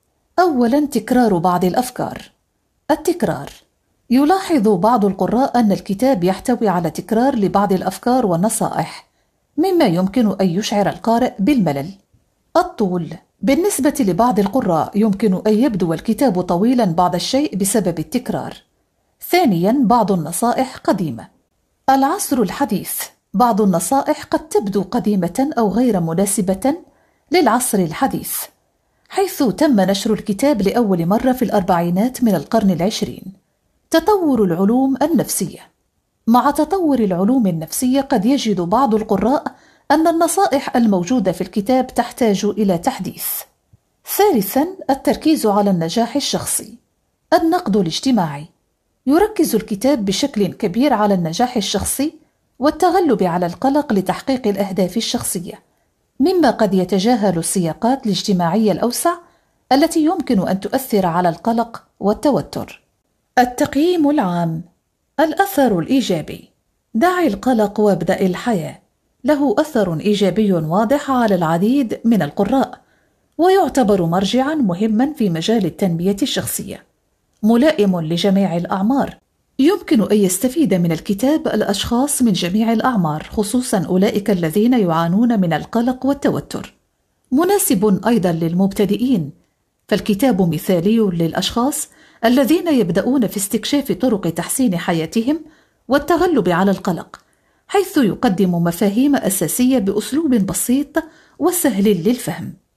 أولاً، تكرار بعض الأفكار. التكرار: يلاحظ بعض القراء أن الكتاب يحتوي على تكرار لبعض الأفكار والنصائح، مما يمكن أن يشعر القارئ بالملل. الطول: بالنسبة لبعض القراء يمكن أن يبدو الكتاب طويلاً بعض الشيء بسبب التكرار. ثانياً، بعض النصائح قديمة. العصر الحديث: بعض النصائح قد تبدو قديمة أو غير مناسبة للعصر الحديث، حيث تم نشر الكتاب لأول مرة في الأربعينات من القرن العشرين. تطور العلوم النفسية: مع تطور العلوم النفسية قد يجد بعض القراء أن النصائح الموجودة في الكتاب تحتاج إلى تحديث. ثالثاً، التركيز على النجاح الشخصي. النقد الاجتماعي: يركز الكتاب بشكل كبير على النجاح الشخصي والتغلب على القلق لتحقيق الأهداف الشخصية، مما قد يتجاهل السياقات الاجتماعية الأوسع التي يمكن أن تؤثر على القلق والتوتر. التقييم العام: الأثر الإيجابي، دع القلق وابدأ الحياة، له أثر إيجابي واضح على العديد من القراء، ويعتبر مرجعاً مهماً في مجال التنمية الشخصية. ملائم لجميع الأعمار، يمكن أن يستفيد من الكتاب الأشخاص من جميع الأعمار، خصوصاً أولئك الذين يعانون من القلق والتوتر. مناسب أيضاً للمبتدئين، فالكتاب مثالي للأشخاص الذين يبدأون في استكشاف طرق تحسين حياتهم والتغلب على القلق، حيث يقدم مفاهيم أساسية بأسلوب بسيط وسهل للفهم.